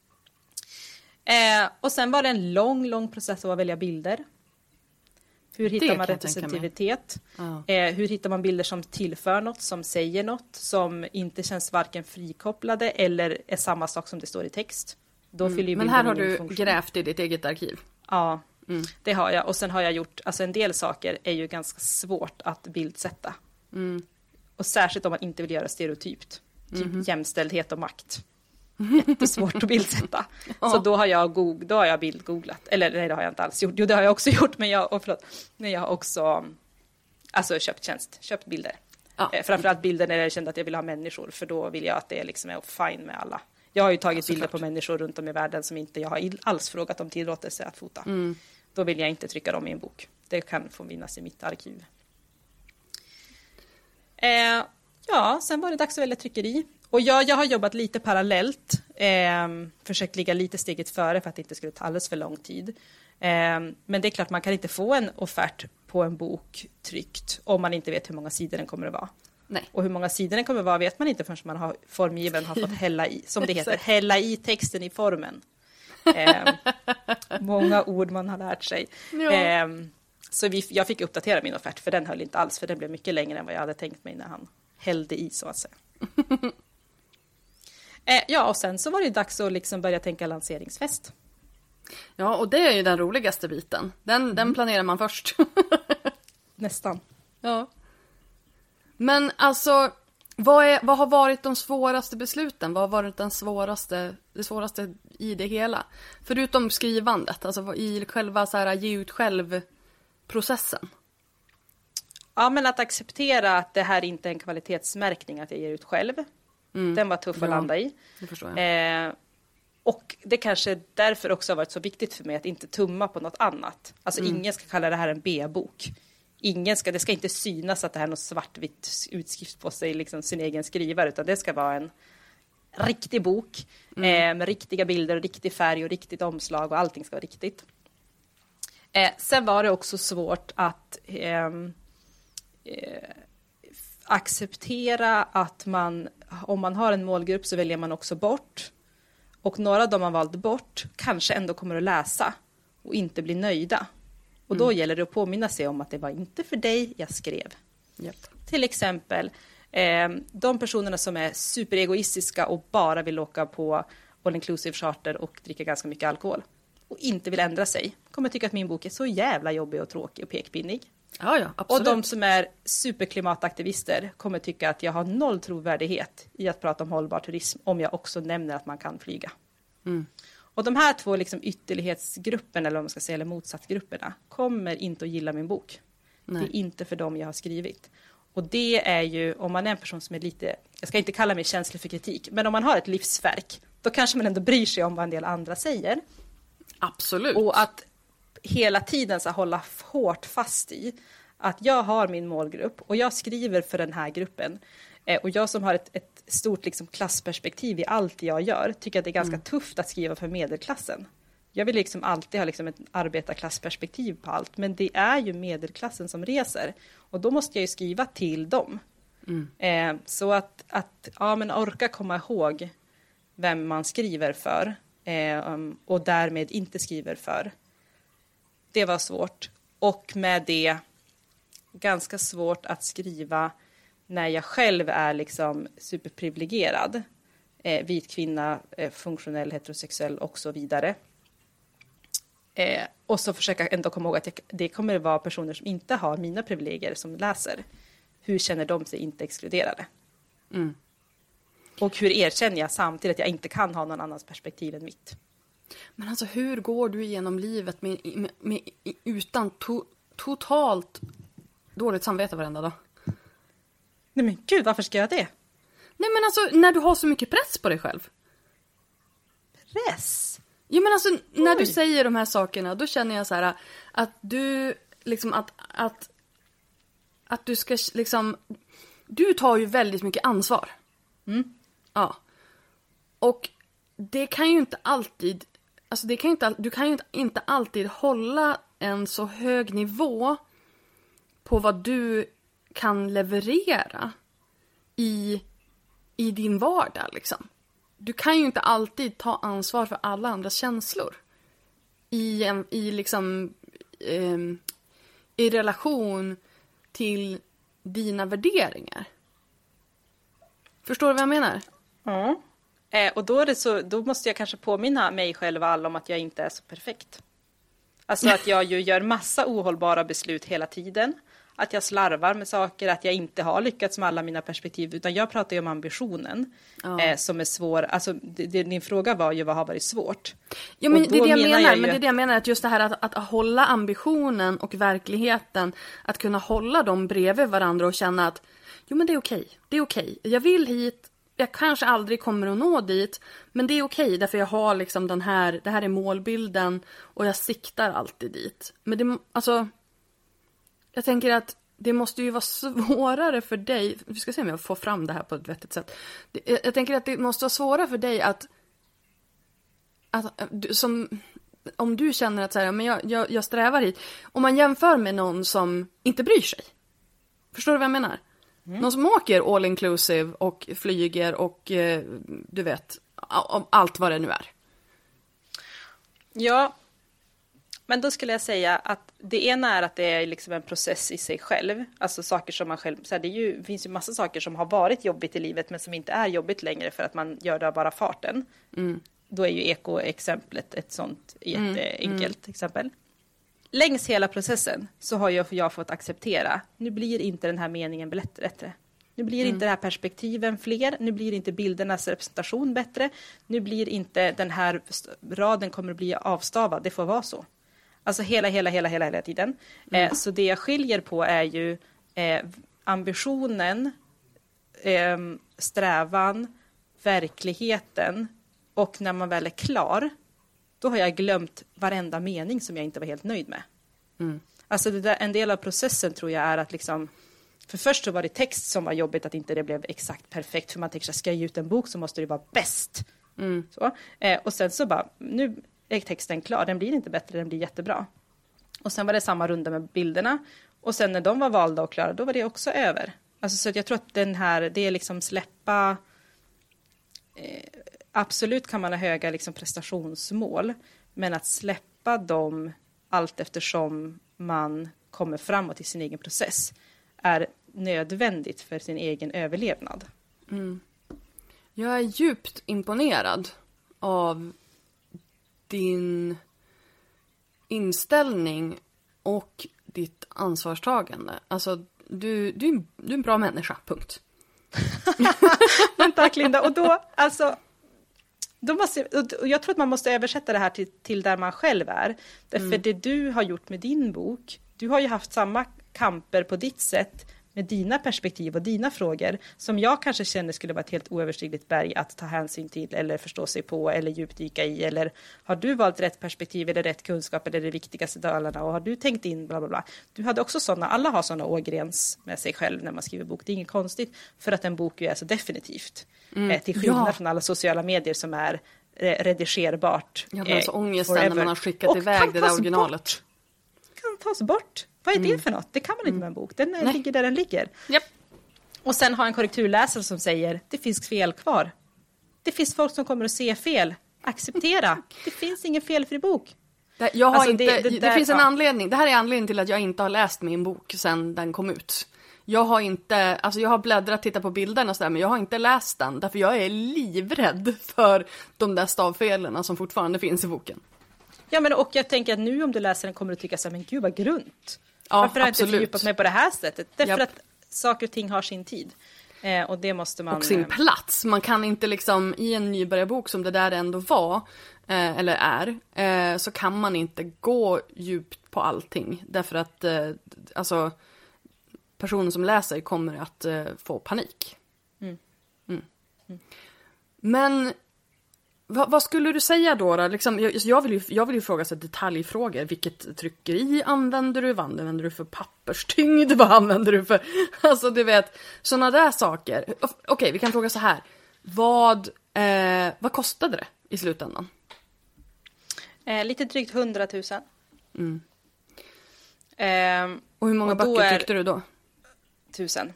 Och sen var det en lång process att välja bilder. Hur hittar man representativitet? Hur hittar man bilder som tillför något, som säger något, som inte känns varken frikopplade eller är samma sak som det står i text. Då fyller ju. Men här har du grävt i ditt eget arkiv. Ja, det har jag. Och sen har jag gjort, alltså en del saker är ju ganska svårt att bildsätta. Och särskilt om man inte vill göra stereotypt. Typ jämställdhet och makt. Jättesvårt att bildsätta. Så då har jag bildgooglat. Eller nej, det har jag inte alls gjort. Jo, det har jag också gjort. Men jag har också köpt bilder. Framförallt bilder när jag kände att jag ville ha människor. För då vill jag att det liksom är fine med alla. Jag har ju tagit bilder på människor runt om i världen som inte jag har alls frågat om tillåtelse att fota. Då vill jag inte trycka dem i en bok. Det kan få vinnas i mitt arkiv. Sen var det dags att välja tryckeri. Och jag har jobbat lite parallellt. Försökt ligga lite steget före för att det inte skulle ta alldeles för lång tid. Men det är klart man kan inte få en offert på en bok tryckt om man inte vet hur många sidor den kommer att vara. Nej. Och hur många sidor den kommer att vara vet man inte förrän man har formgivaren har fått hälla i, som det heter, hälla i texten i formen. Många ord man har lärt sig. Ja. Så jag fick uppdatera min offert för den höll inte alls, för den blev mycket längre än vad jag hade tänkt mig när han hällde i, så att säga. Och sen så var det dags att liksom börja tänka lanseringsfest. Ja, och det är ju den roligaste biten. Den planerar man först. Nästan. Ja. Men alltså, vad har varit de svåraste besluten? Vad har varit det svåraste i det hela? Förutom skrivandet, alltså i själva så här, ge ut själv-processen. Ja, men att acceptera att det här inte är en kvalitetsmärkning att jag ger ut själv. Den var tuff att landa i. Det förstår jag. Och det kanske därför också har varit så viktigt för mig att inte tumma på något annat. Alltså ingen ska kalla det här en B-bok. Det ska inte synas att det här är något svartvitt utskrift på sig, liksom sin egen skrivare, utan det ska vara en riktig bok med riktiga bilder och riktig färg och riktigt omslag och allting ska vara riktigt. Sen var det också svårt att acceptera att om man har en målgrupp så väljer man också bort. Och några av dem man valde bort kanske ändå kommer att läsa och inte bli nöjda. Och då gäller det att påminna sig om att det var inte för dig jag skrev. Yep. Till exempel de personerna som är superegoistiska och bara vill åka på all inclusive charter och dricka ganska mycket alkohol och inte vill ändra sig kommer tycka att min bok är så jävla jobbig och tråkig och pekpinnig. Ja, absolut. Och de som är superklimataktivister kommer tycka att jag har noll trovärdighet i att prata om hållbar turism om jag också nämner att man kan flyga. Och de här två liksom ytterlighetsgrupperna, eller vad man ska säga, eller motsatsgrupperna, kommer inte att gilla min bok. Nej. Det är inte för dem jag har skrivit. Och det är ju, om man är en person som är lite, jag ska inte kalla mig känslig för kritik, men om man har ett livsverk, då kanske man ändå bryr sig om vad en del andra säger. Absolut. Och att hela tiden så hålla hårt fast i att jag har min målgrupp och jag skriver för den här gruppen. Och jag som har ett stort liksom klassperspektiv i allt jag gör tycker att det är ganska tufft att skriva för medelklassen. Jag vill liksom alltid ha liksom ett arbetarklassperspektiv på allt, men det är ju medelklassen som reser. Och då måste jag ju skriva till dem. Så att orka komma ihåg vem man skriver för och därmed inte skriver för. Det var svårt. Och med det ganska svårt att skriva när jag själv är liksom superprivilegierad. Vit kvinna, funktionell, heterosexuell och så vidare. Och så försöka ändå komma ihåg att det kommer att vara personer som inte har mina privilegier som läser. Hur känner de sig inte exkluderade? Mm. Och hur erkänner jag samtidigt att jag inte kan ha någon annans perspektiv än mitt? Men alltså hur går du igenom livet utan totalt dåligt samvete varenda dag? Nej men gud, varför ska jag det? Nej men alltså när du har så mycket press på dig själv. Press? Ja men alltså när du säger de här sakerna då känner jag så här att du liksom att du ska liksom du tar ju väldigt mycket ansvar. Mm. Ja. Och det kan ju inte alltid alltså du kan ju inte alltid hålla en så hög nivå på vad du kan leverera i din vardag liksom. Du kan ju inte alltid ta ansvar för alla andras känslor i relation till dina värderingar. Förstår du vad jag menar? Ja. Och då måste jag kanske påminna mig själv och alla om att jag inte är så perfekt. Alltså att jag ju gör massa ohållbara beslut hela tiden. Att jag slarvar med saker, att jag inte har lyckats med alla mina perspektiv. Utan jag pratar ju om ambitionen som är svår. Alltså din fråga var ju vad har varit svårt. Ja men det är det jag menar. Men det är det jag menar att just det här att hålla ambitionen och verkligheten. Att kunna hålla dem bredvid varandra och känna att jo men det är okej. Det är okej. Jag vill hit. Jag kanske aldrig kommer att nå dit. Men det är okej därför jag har liksom det här är målbilden. Och jag siktar alltid dit. Men det, alltså... Jag tänker att det måste ju vara svårare för dig. Vi ska se om jag får fram det här på ett vettigt sätt. Jag tänker att det måste vara svårare för dig att om du känner att så här, men jag strävar hit. Om man jämför med någon som inte bryr sig. Förstår du vad jag menar? Mm. Någon som åker all inclusive och flyger och du vet allt vad det nu är. Ja. Men då skulle jag säga att det ena är att det är liksom en process i sig själv. Alltså saker som man själv... Så här, det finns ju massa saker som har varit jobbigt i livet men som inte är jobbigt längre för att man gör det av bara farten. Mm. Då är ju eko-exemplet ett sånt jätteenkelt exempel. Längs hela processen så har jag fått acceptera. Nu blir inte den här meningen bättre. Nu blir inte det här perspektiven fler. Nu blir inte bildernas representation bättre. Nu blir inte den här raden kommer att bli avstavad. Det får vara så. Alltså hela tiden. Så det jag skiljer på är ju ambitionen, strävan, verkligheten. Och när man väl är klar, då har jag glömt varenda mening som jag inte var helt nöjd med. Mm. Alltså en del av processen tror jag är att liksom... För först så var det text som var jobbigt att inte det blev exakt perfekt. För man tänker ska jag ge ut en bok så måste det vara bäst. Mm. Så. Och sen så bara, nu är texten klar. Den blir inte bättre, den blir jättebra. Och sen var det samma runda med bilderna. Och sen när de var valda och klara, då var det också över. Alltså så att jag tror att det är liksom släppa... absolut kan man ha höga liksom prestationsmål. Men att släppa dem allt eftersom man kommer framåt i sin egen process är nödvändigt för sin egen överlevnad. Mm. Jag är djupt imponerad av din inställning och ditt ansvarstagande. Alltså, du är en bra människa, punkt. Men tack Linda. Och då, alltså... jag tror att man måste översätta det här till där man själv är. Därför det du har gjort med din bok, du har ju haft samma kamper på ditt sätt med dina perspektiv och dina frågor som jag kanske känner skulle vara ett helt oöverstigligt berg att ta hänsyn till eller förstå sig på eller djupdyka i. Eller har du valt rätt perspektiv eller rätt kunskap eller det viktigaste delarna och har du tänkt in bla bla bla. Du hade också sådana, alla har sådana ågrens med sig själv när man skriver bok. Det är inget konstigt för att en bok ju är så definitivt. Till skillnad från alla sociala medier som är redigerbart. Jag har alltså ångesten när man har skickat iväg det där originalet. Kan tas bort. Vad är det för något? Det kan man inte med en bok. Den ligger där den ligger. Yep. Och sen har en korrekturläsare som säger det finns fel kvar. Det finns folk som kommer att se fel. Acceptera. Det finns ingen felfri bok. Jag har Alltså, inte, det finns en ja. anledning. Det här är anledningen till att jag inte har läst min bok sedan den kom ut. Jag har bläddrat, tittat på bilderna och sådär, men jag har inte läst den. Därför jag är livrädd för de där stavfelen som fortfarande finns i boken. Ja, men och jag tänker att nu om du läser den kommer du tycka så här, men gud vad grunt. Ja, Varför har jag inte absolut. fördjupat mig på det här sättet? Därför Japp. att saker och ting har sin tid. Och det måste man... Och sin plats. Man kan inte liksom, i en nybörjarbok som det där ändå var, eller är, så kan man inte gå djupt på allting. Därför att, alltså, personen som läser kommer att få panik. Men vad skulle du säga då? Liksom, jag vill ju fråga så detaljfrågor. Vilket tryckeri använder du? Vad använder du för papperstyngd? Vad använder du för... Alltså du vet, sådana där saker. Okej, vi kan fråga så här. Vad kostade det i slutändan? Lite drygt 100 000. Och hur många och då böcker tryckte du då? 1000.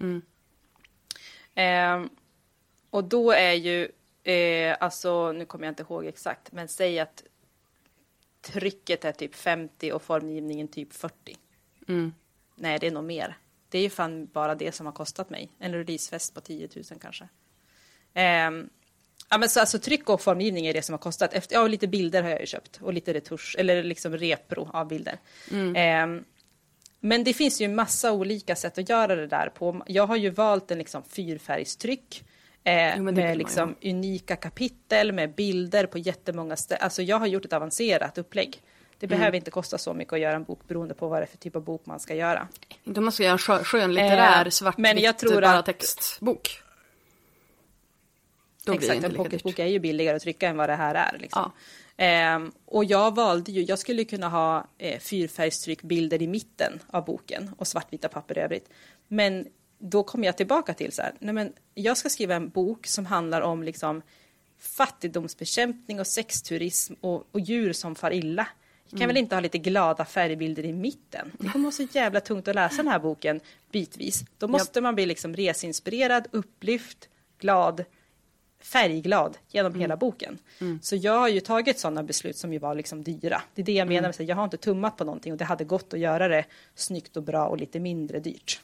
Och då är ju, alltså nu kommer jag inte ihåg exakt, men säg att trycket är typ 50 och formgivningen typ 40. Nej, det är nog mer. Det är ju fan bara det som har kostat mig. En releasefest på 10 000 kanske. Ja, men så alltså tryck och formgivning är det som har kostat. Ja, lite bilder har jag ju köpt. Och lite retusch, eller liksom repro av bilder. Men det finns ju massa olika sätt att göra det där på. Jag har ju valt en liksom fyrfärgstryck. Med liksom unika kapitel, med bilder på jättemånga ställen. Alltså jag har gjort ett avancerat upplägg. Det behöver inte kosta så mycket att göra en bok beroende på vad det är för typ av bok man ska göra. Då måste jag göra en skönlitterär svartvitt bara textbok. Då exakt, en pocketbok är ju billigare att trycka än vad det här är. Liksom. Ja. Och jag valde ju, jag skulle kunna ha fyrfärgstryckbilder i mitten av boken och svartvita papper i övrigt. Men då kommer jag tillbaka till så här, nej men jag ska skriva en bok som handlar om liksom fattigdomsbekämpning och sexturism och djur som far illa. Jag kan väl inte ha lite glada färgbilder i mitten. Det kommer vara så jävla tungt att läsa den här boken bitvis. Då måste man bli liksom resinspirerad, upplyft, glad, färgglad genom hela boken. Så jag har ju tagit sådana beslut som ju var liksom dyra. Det är det jag menar med att jag har inte tummat på någonting och det hade gått att göra det snyggt och bra och lite mindre dyrt.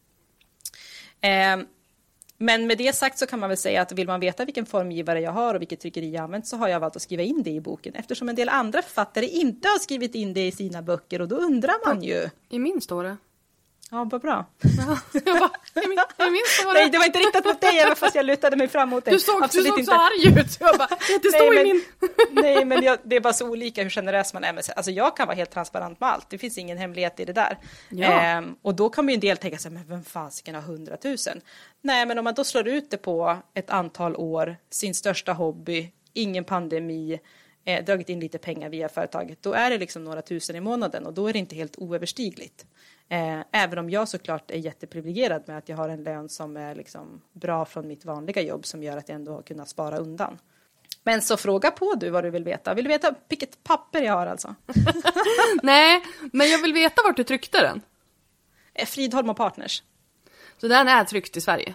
Men med det sagt så kan man väl säga att vill man veta vilken formgivare jag har och vilket tryckeri jag använt så har jag valt att skriva in det i boken eftersom en del andra författare inte har skrivit in det i sina böcker och då undrar man ju. I min står det. Ja, vad bra. Ja, i min står det. Nej, det var inte riktat mot dig även fast jag lutade mig fram mot dig. Du såg så arg ut. Jag bara, det står i min... Nej, men det är bara så olika hur generös man är med sig. Alltså jag kan vara helt transparent med allt. Det finns ingen hemlighet i det där. Ja. Och då kan man ju en del tänka sig, men vem fan ska ha 100 000? Nej, men om man då slår ut det på ett antal år, sin största hobby, ingen pandemi, dragit in lite pengar via företaget, då är det liksom några tusen i månaden och då är det inte helt oöverstigligt. Även om jag såklart är jätteprivilegierad med att jag har en lön som är liksom bra från mitt vanliga jobb som gör att jag ändå har kunnat spara undan. Men så fråga på du vad du vill veta. Vill du veta vilket papper jag har alltså? Nej, men jag vill veta vart du tryckte den. Fridholm och Partners. Så den är tryckt i Sverige?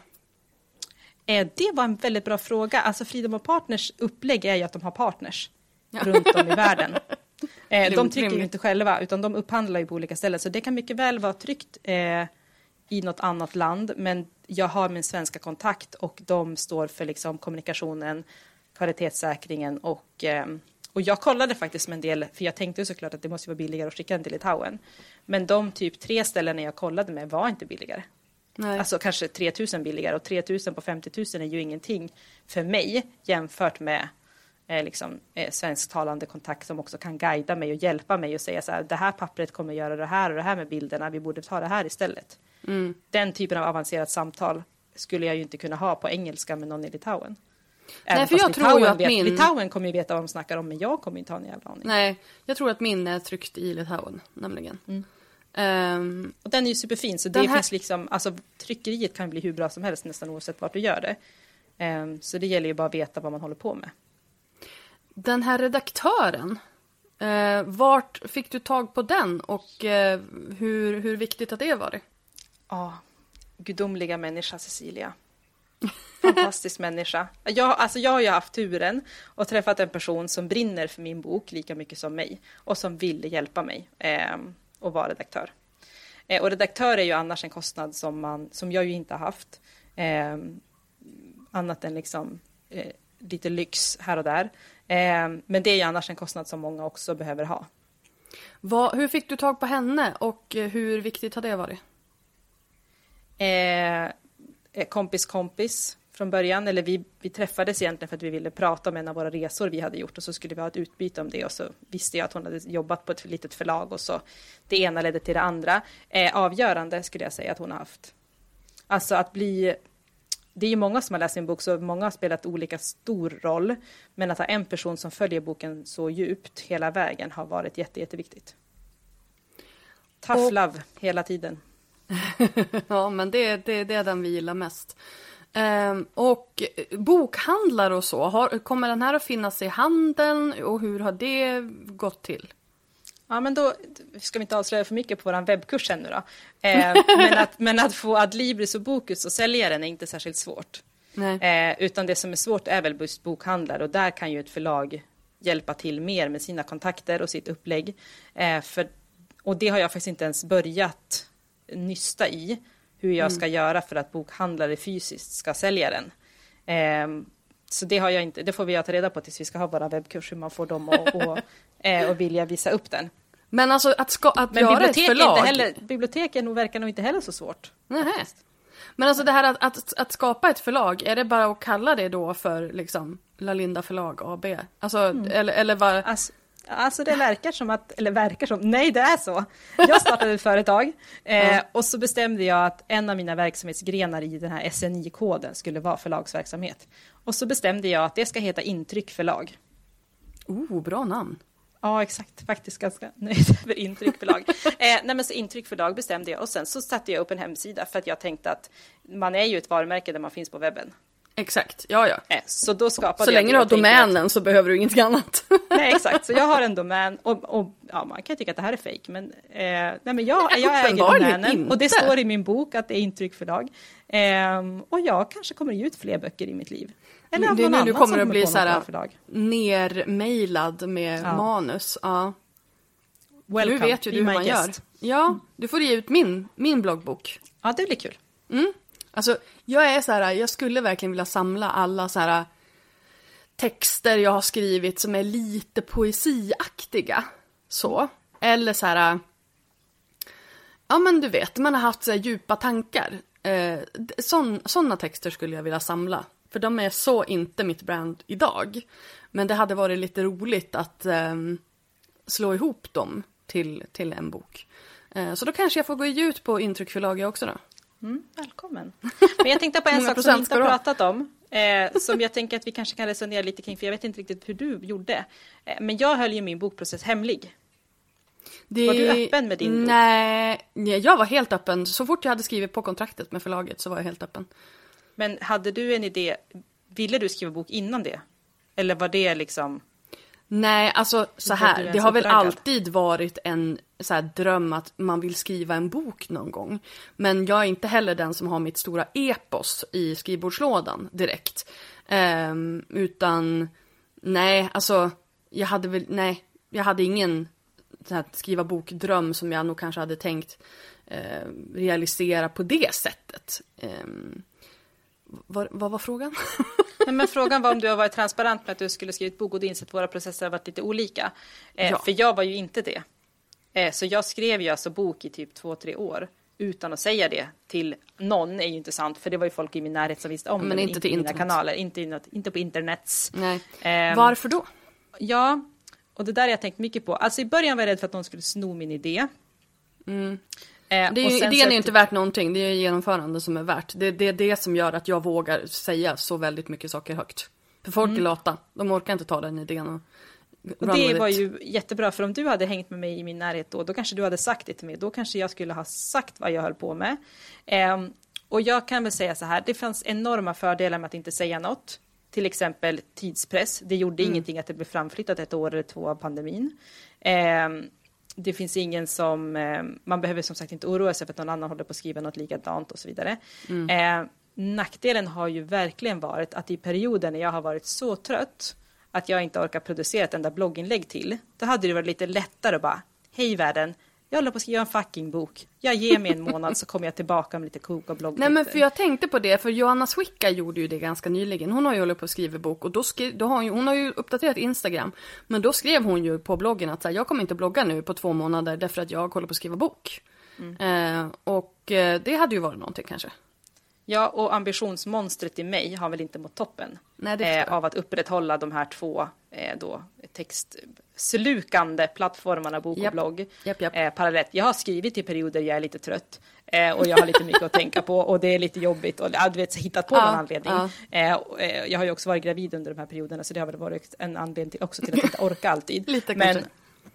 Det var en väldigt bra fråga. Alltså Fridholm och Partners upplägg är ju att de har partners runt om i världen. De trycker ju inte själva utan de upphandlar ju på olika ställen. Så det kan mycket väl vara tryckt i något annat land. Men jag har min svenska kontakt och de står för liksom kommunikationen, kvalitetssäkringen och jag kollade faktiskt med en del, för jag tänkte såklart att det måste vara billigare att skicka den till Litauen. Men de typ 3 ställen jag kollade med var inte billigare. Nej. Alltså kanske 3 000 billigare och 3 000 på 50 000 är ju ingenting för mig jämfört med svensktalande kontakt som också kan guida mig och hjälpa mig och säga så här, det här pappret kommer göra det här och det här med bilderna, vi borde ta det här istället. Den typen av avancerat samtal skulle jag ju inte kunna ha på engelska med någon i Litauen. Nej, för jag tror ju att Litauen kommer ju veta vad de snackar om, men jag kommer inte ha en jävla aning. Nej, jag tror att min är tryckt i Litauen, nämligen. Och den är ju superfin, så det finns liksom, alltså tryckeriet kan bli hur bra som helst nästan oavsett vart du gör det. Så det gäller ju bara att veta vad man håller på med. Den här redaktören, vart fick du tag på den och hur viktigt att det var det? Ja, gudomliga människa Cecilia. Fantastisk människa. Jag har ju haft turen och träffat en person som brinner för min bok lika mycket som mig. Och som vill hjälpa mig att vara redaktör. Och redaktör är ju annars en kostnad som jag ju inte har haft. Annat än liksom lite lyx här och där. Men det är ju annars en kostnad som många också behöver ha. Hur fick du tag på henne och hur viktigt har det varit? Kompis från början. Eller vi träffades egentligen för att vi ville prata om en av våra resor vi hade gjort. Och så skulle vi ha ett utbyte om det. Och så visste jag att hon hade jobbat på ett litet förlag. Och så det ena ledde till det andra. Avgörande skulle jag säga att hon har haft. Alltså att bli... Det är ju många som har läst min bok, så många har spelat olika stor roll. Men att ha en person som följer boken så djupt hela vägen har varit jätteviktigt. Tough love hela tiden. Ja, men det är den vi gillar mest. Och bokhandlar och så, kommer den här att finnas i handeln och hur har det gått till? Ja, men då ska vi inte avslöja för mycket på vår webbkurs ännu då. Men att få Adlibris och Bokus och sälja den är inte särskilt svårt. Utan det som är svårt är väl just bokhandlare, och där kan ju ett förlag hjälpa till mer med sina kontakter och sitt upplägg. Och det har jag faktiskt inte ens börjat nysta i, hur jag ska göra för att bokhandlare fysiskt ska sälja den. Så det har jag inte, det får vi ta reda på tills vi ska ha våra webbkurs, hur man får dem och vilja visa upp den. Men alltså att göra ett förlag... Biblioteken verkar nog inte heller så svårt. Nej. Men alltså det här att skapa ett förlag, är det bara att kalla det då för liksom Lalinda förlag AB? Alltså, eller vad... Alltså det verkar som, nej det är så. Jag startade ett företag och så bestämde jag att en av mina verksamhetsgrenar i den här SNI-koden skulle vara förlagsverksamhet. Och så bestämde jag att det ska heta Intryck förlag. Bra namn. Ja, exakt. Faktiskt ganska nöjd för Intryck förlag. Så Intryck förlag bestämde jag, och sen så satte jag upp en hemsida för att jag tänkte att man är ju ett varumärke där man finns på webben. Exakt, ja. Så då skapade så länge du har domänen så behöver du inget annat. Nej, exakt. Så jag har en domän och ja, man kan tycka att det här är fake, men jag äger domänen inte. Och det står i min bok att det är Intryck förlag. Och jag kanske kommer ge ut fler böcker i mitt liv. Eller av någon annan du kommer som att bli så här förlag. Nermailad med manus. Ja. Welcome. Nu vet ju du hur man gör. Ja, du får ge ut min bloggbok. Ja, det blir kul. Alltså, jag är så här, jag skulle verkligen vilja samla alla så här texter jag har skrivit som är lite poesiaktiga. Så. Eller så här, ja men du vet, man har haft så här djupa tankar. Sådana texter skulle jag vilja samla. För de är så inte mitt brand idag. Men det hade varit lite roligt att slå ihop dem till en bok. Så då kanske jag får gå ut på Intryckförlaget också då. Välkommen. Men jag tänkte på en sak som vi inte har pratat om. Som jag tänker att vi kanske kan resonera lite kring. För jag vet inte riktigt hur du gjorde. Men jag höll ju min bokprocess hemlig. Var du öppen med din bok? Nej, jag var helt öppen. Så fort jag hade skrivit på kontraktet med förlaget så var jag helt öppen. Men hade du en idé? Ville du skriva bok innan det? Eller var det liksom... Nej, alltså så här. Det har väl alltid varit en så här dröm att man vill skriva en bok någon gång. Men jag är inte heller den som har mitt stora epos i skrivbordslådan direkt. Utan, nej, alltså jag hade ingen så här, skriva bokdröm som jag nog kanske hade tänkt realisera på det sättet. Vad var frågan? Nej, men frågan var om du har varit transparent med att du skulle skriva ett bok och du insett att våra processer har varit lite olika. Ja. För jag var ju inte det. Så jag skrev ju alltså bok i typ 2-3 år utan att säga det till någon. Är ju inte sant, för det var ju folk i min närhet som visste om det. Men inte till mina kanaler, inte på internets. Nej. Varför då? Ja, och det där har jag tänkt mycket på. Alltså i början var jag rädd för att någon skulle sno min idé. Idén är ju inte värt någonting. Det är genomförande som är värt. Det är det som gör att jag vågar säga så väldigt mycket saker högt. För folk är lata. De orkar inte ta den idén. Och det var ju jättebra. För om du hade hängt med mig i min närhet då kanske du hade sagt det till mig. Då kanske jag skulle ha sagt vad jag höll på med. Och jag kan väl säga så här. Det fanns enorma fördelar med att inte säga något. Till exempel tidspress. Det gjorde ingenting att det blev framflyttat 1 år eller 2 av pandemin. Det finns ingen som... man behöver som sagt inte oroa sig för att någon annan håller på att skriva något likadant och så vidare. nackdelen har ju verkligen varit att i perioden när jag har varit så trött att jag inte orkar producera ett enda blogginlägg till, då hade det varit lite lättare att bara, hej världen, jag håller på att skriva en fucking bok. Jag ger mig en månad så kommer jag tillbaka med lite kok och blogg. Nej, men för jag tänkte på det, för Johanna Swicka gjorde ju det ganska nyligen. Hon har ju hållit på att skriva bok och hon har ju uppdaterat Instagram. Men då skrev hon ju på bloggen att så här, jag kommer inte blogga nu på 2 månader därför att jag håller på att skriva bok. Det hade ju varit någonting kanske. Ja, och ambitionsmonstret i mig har väl inte mått toppen. Nej, det av att upprätthålla de här 2 textslukande plattformarna, bok och blogg. Parallellt. Jag har skrivit i perioder jag är lite trött och jag har lite mycket att tänka på och det är lite jobbigt och du vet, hittat på någon anledning. Jag har ju också varit gravid under de här perioderna så det har väl varit en anledning till, också till att inte orka alltid. Lite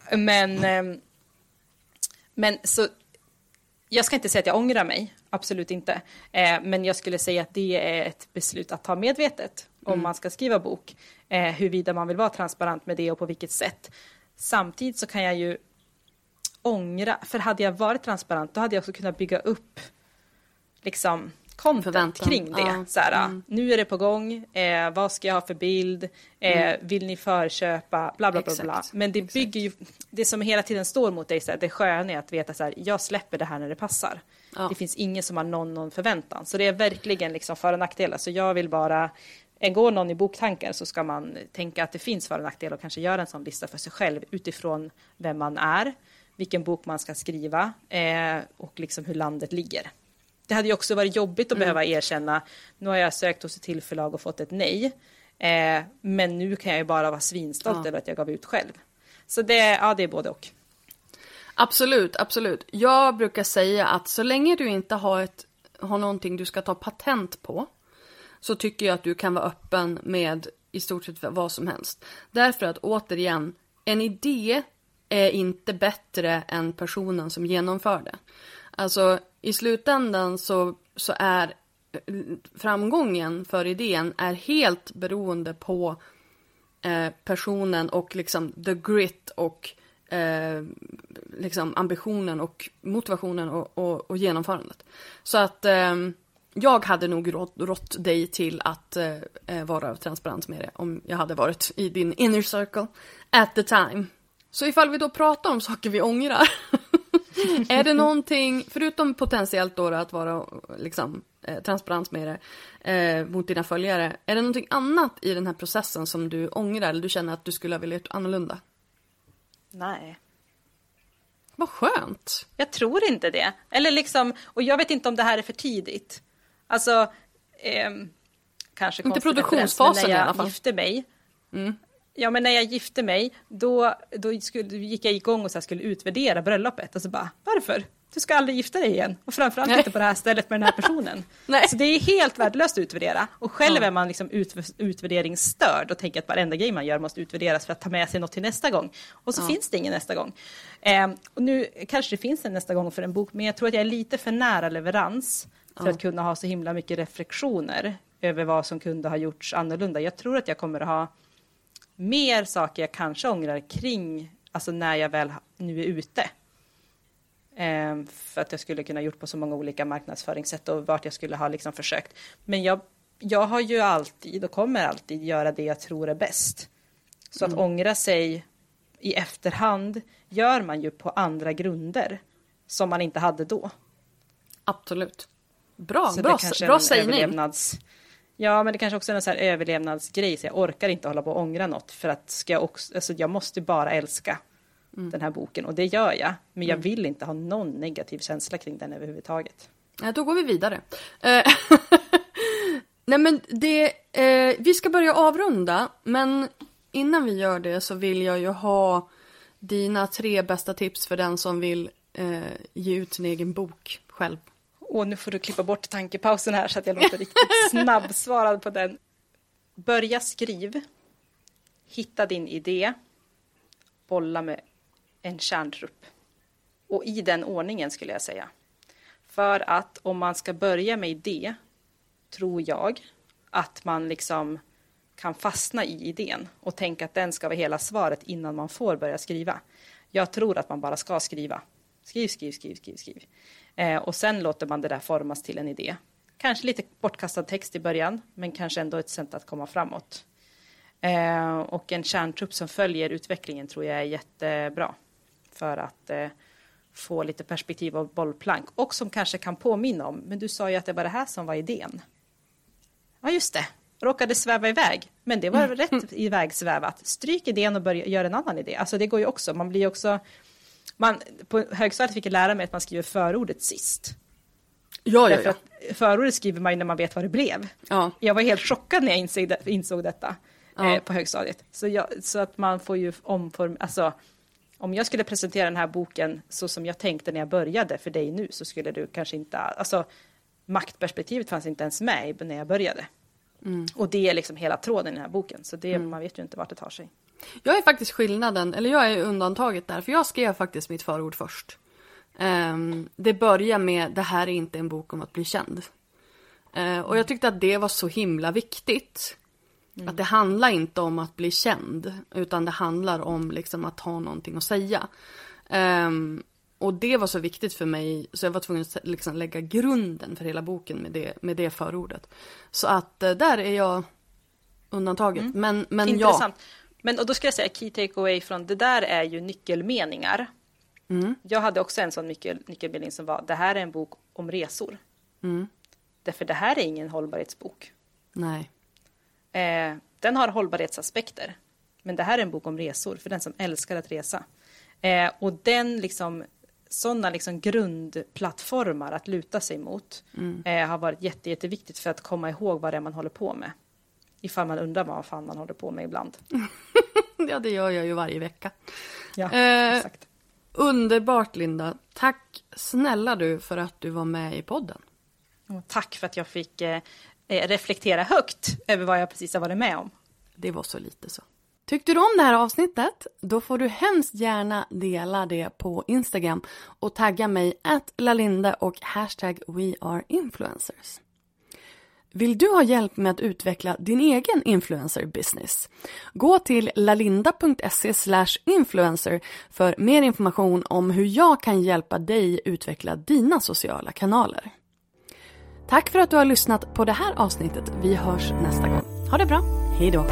men så jag ska inte säga att jag ångrar mig, absolut inte. Men jag skulle säga att det är ett beslut att ta medvetet om man ska skriva bok. Huruvida man vill vara transparent med det och på vilket sätt. Samtidigt så kan jag ju ångra, för hade jag varit transparent då hade jag också kunnat bygga upp liksom content kring det. Nu är det på gång, vad ska jag ha för bild, vill ni förköpa, bla bla bla bla. Men det bygger ju, det som hela tiden står mot dig, så här, det sköna är att veta så här, jag släpper det här när det passar. Det finns ingen som har någon förväntan. Så det är verkligen liksom för- och nackdelar. Så jag vill bara, går någon i boktankar så ska man tänka att det finns för- och nackdelar och kanske göra en sån lista för sig själv utifrån vem man är, vilken bok man ska skriva och liksom hur landet ligger. Det hade ju också varit jobbigt att behöva erkänna, nu har jag sökt hos ett till förlag och fått ett nej. Men nu kan jag ju bara vara svinstolt över att jag gav ut själv. Så det är både och. Absolut. Jag brukar säga att så länge du inte har någonting du ska ta patent på, så tycker jag att du kan vara öppen med i stort sett vad som helst. Därför att återigen, en idé är inte bättre än personen som genomför det. Alltså i slutändan så är framgången för idén är helt beroende på personen och liksom the grit och liksom ambitionen och motivationen och genomförandet. Så att jag hade nog rått dig till att vara transparent med det om jag hade varit i din inner circle at the time. Så ifall vi då pratar om saker vi ångrar, är det någonting, förutom potentiellt då att vara liksom, transparent med det mot dina följare, är det någonting annat i den här processen som du ångrar eller du känner att du skulle ha velat annorlunda? Nej. Vad skönt. Jag tror inte det. Eller liksom, och jag vet inte om det här är för tidigt. Alltså, kanske inte produktionsfasen när i alla fall. Jag gifte mig. Ja, men när jag gifte mig, då gick jag igång och så skulle utvärdera bröllopet. Och så bara, varför? Du ska aldrig gifta dig igen. Och framförallt inte på det här stället med den här personen. Så det är helt värdelöst att utvärdera. Och själv är man liksom utvärderingsstörd och tänker att varenda grej man gör måste utvärderas för att ta med sig något till nästa gång. Och så finns det ingen nästa gång. Och nu kanske det finns en nästa gång för en bok, men jag tror att jag är lite för nära leverans för att kunna ha så himla mycket reflektioner över vad som kunde ha gjorts annorlunda. Jag tror att jag kommer att ha mer saker jag kanske ångrar kring, alltså när jag väl nu är ute. För att jag skulle kunna gjort på så många olika marknadsföringssätt och vart jag skulle ha liksom försökt. Men jag har ju alltid och kommer alltid göra det jag tror är bäst. Så att ångra sig i efterhand gör man ju på andra grunder som man inte hade då. Absolut. Bra sägning. Ja, men det kanske också är en sån här överlevnadsgrej. Så jag orkar inte hålla på och ångra något. För att jag måste bara älska den här boken. Och det gör jag. Men jag vill inte ha någon negativ känsla kring den överhuvudtaget. Ja, då går vi vidare. Nej, men vi ska börja avrunda. Men innan vi gör det så vill jag ju ha dina 3 bästa tips för den som vill ge ut sin egen bok själv. Och nu får du klippa bort tankepausen här så att jag låter riktigt snabbsvarad på den. Börja skriv. Hitta din idé. Bolla med en kärntrupp. Och i den ordningen skulle jag säga. För att om man ska börja med idé, tror jag att man liksom kan fastna i idén och tänka att den ska vara hela svaret innan man får börja skriva. Jag tror att man bara ska skriva. Skriv. Och sen låter man det där formas till en idé. kanske lite bortkastad text i början, men kanske ändå ett sätt att komma framåt. Och en kärntrupp som följer utvecklingen tror jag är jättebra för att få lite perspektiv av bollplank och som kanske kan påminna om, men du sa ju att det var det här som var idén. Ja, just det. Råkade sväva iväg, men det var rätt ivägsvävat. Stryk idén och börja göra en annan idé. Alltså det går ju också, man blir också, på högstadiet fick jag lära mig att man skriver förordet sist. Ja. Därför att förordet skriver man ju när man vet vad det blev. Ja. Jag var helt chockad när jag insåg detta på högstadiet. Så att man får ju alltså om jag skulle presentera den här boken så som jag tänkte när jag började för dig nu, så skulle du kanske inte, alltså maktperspektivet fanns inte ens med när jag började. Och det är liksom hela tråden i den här boken, så det, man vet ju inte vart det tar sig. Jag är faktiskt skillnaden, eller jag är undantaget där, för jag skrev faktiskt mitt förord först. Det börjar med, det här är inte en bok om att bli känd. Och jag tyckte att det var så himla viktigt. Att det handlar inte om att bli känd, utan det handlar om liksom att ha någonting att säga. Och det var så viktigt för mig, så jag var tvungen att liksom lägga grunden för hela boken med det förordet. Så att där är jag undantaget. Men intressant. Ja. Men och då ska jag säga, key takeaway från det där är ju nyckelmeningar. Jag hade också en sån nyckelmening som var, det här är en bok om resor. Därför det här är ingen hållbarhetsbok. Nej. Den har hållbarhetsaspekter. Men det här är en bok om resor för den som älskar att resa. Och den liksom, sådana liksom grundplattformar att luta sig mot har varit jätteviktigt för att komma ihåg vad det är man håller på med. Ifall man undrar vad fan man håller på med ibland. Ja, det gör jag ju varje vecka. Ja, exakt. Underbart, Linda. Tack snälla du för att du var med i podden. Och tack för att jag fick reflektera högt över vad jag precis har varit med om. Det var så lite så. Tyckte du om det här avsnittet? Då får du hemskt gärna dela det på Instagram och tagga mig @lalinda och #weareinfluencers. Vill du ha hjälp med att utveckla din egen influencer-business? Gå till lalinda.se/influencer för mer information om hur jag kan hjälpa dig utveckla dina sociala kanaler. Tack för att du har lyssnat på det här avsnittet. Vi hörs nästa gång. Ha det bra. Hej då.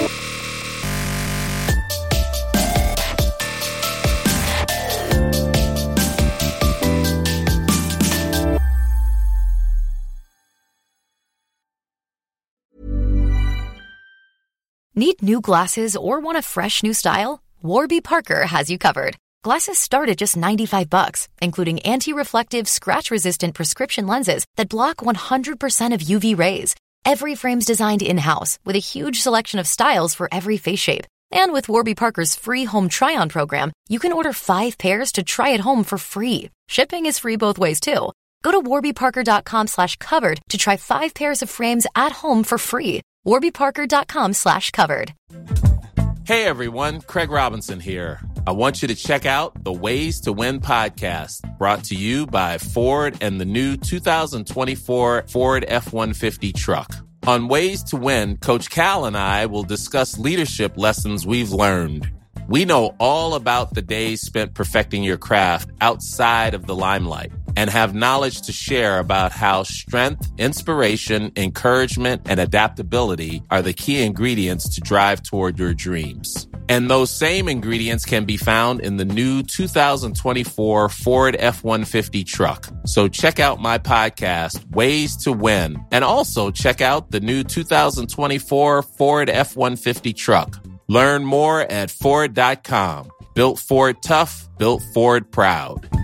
Need new glasses or want a fresh new style? Warby Parker has you covered. Glasses start at just $95, including anti-reflective, scratch-resistant prescription lenses that block 100% of UV rays. Every frame's designed in-house with a huge selection of styles for every face shape. And with Warby Parker's free home try-on program, you can order 5 pairs to try at home for free. Shipping is free both ways too. Go to warbyparker.com/covered to try 5 pairs of frames at home for free. warbyparker.com/covered. Hey everyone, Craig Robinson here. I want you to check out the Ways to Win podcast, brought to you by Ford and the new 2024 Ford F-150 truck. On Ways to Win, Coach Cal and I will discuss leadership lessons we've learned. We know all about the days spent perfecting your craft outside of the limelight and have knowledge to share about how strength, inspiration, encouragement, and adaptability are the key ingredients to drive toward your dreams. And those same ingredients can be found in the new 2024 Ford F-150 truck. So check out my podcast, Ways to Win, and also check out the new 2024 Ford F-150 truck. Learn more at Ford.com. Built Ford tough, built Ford proud.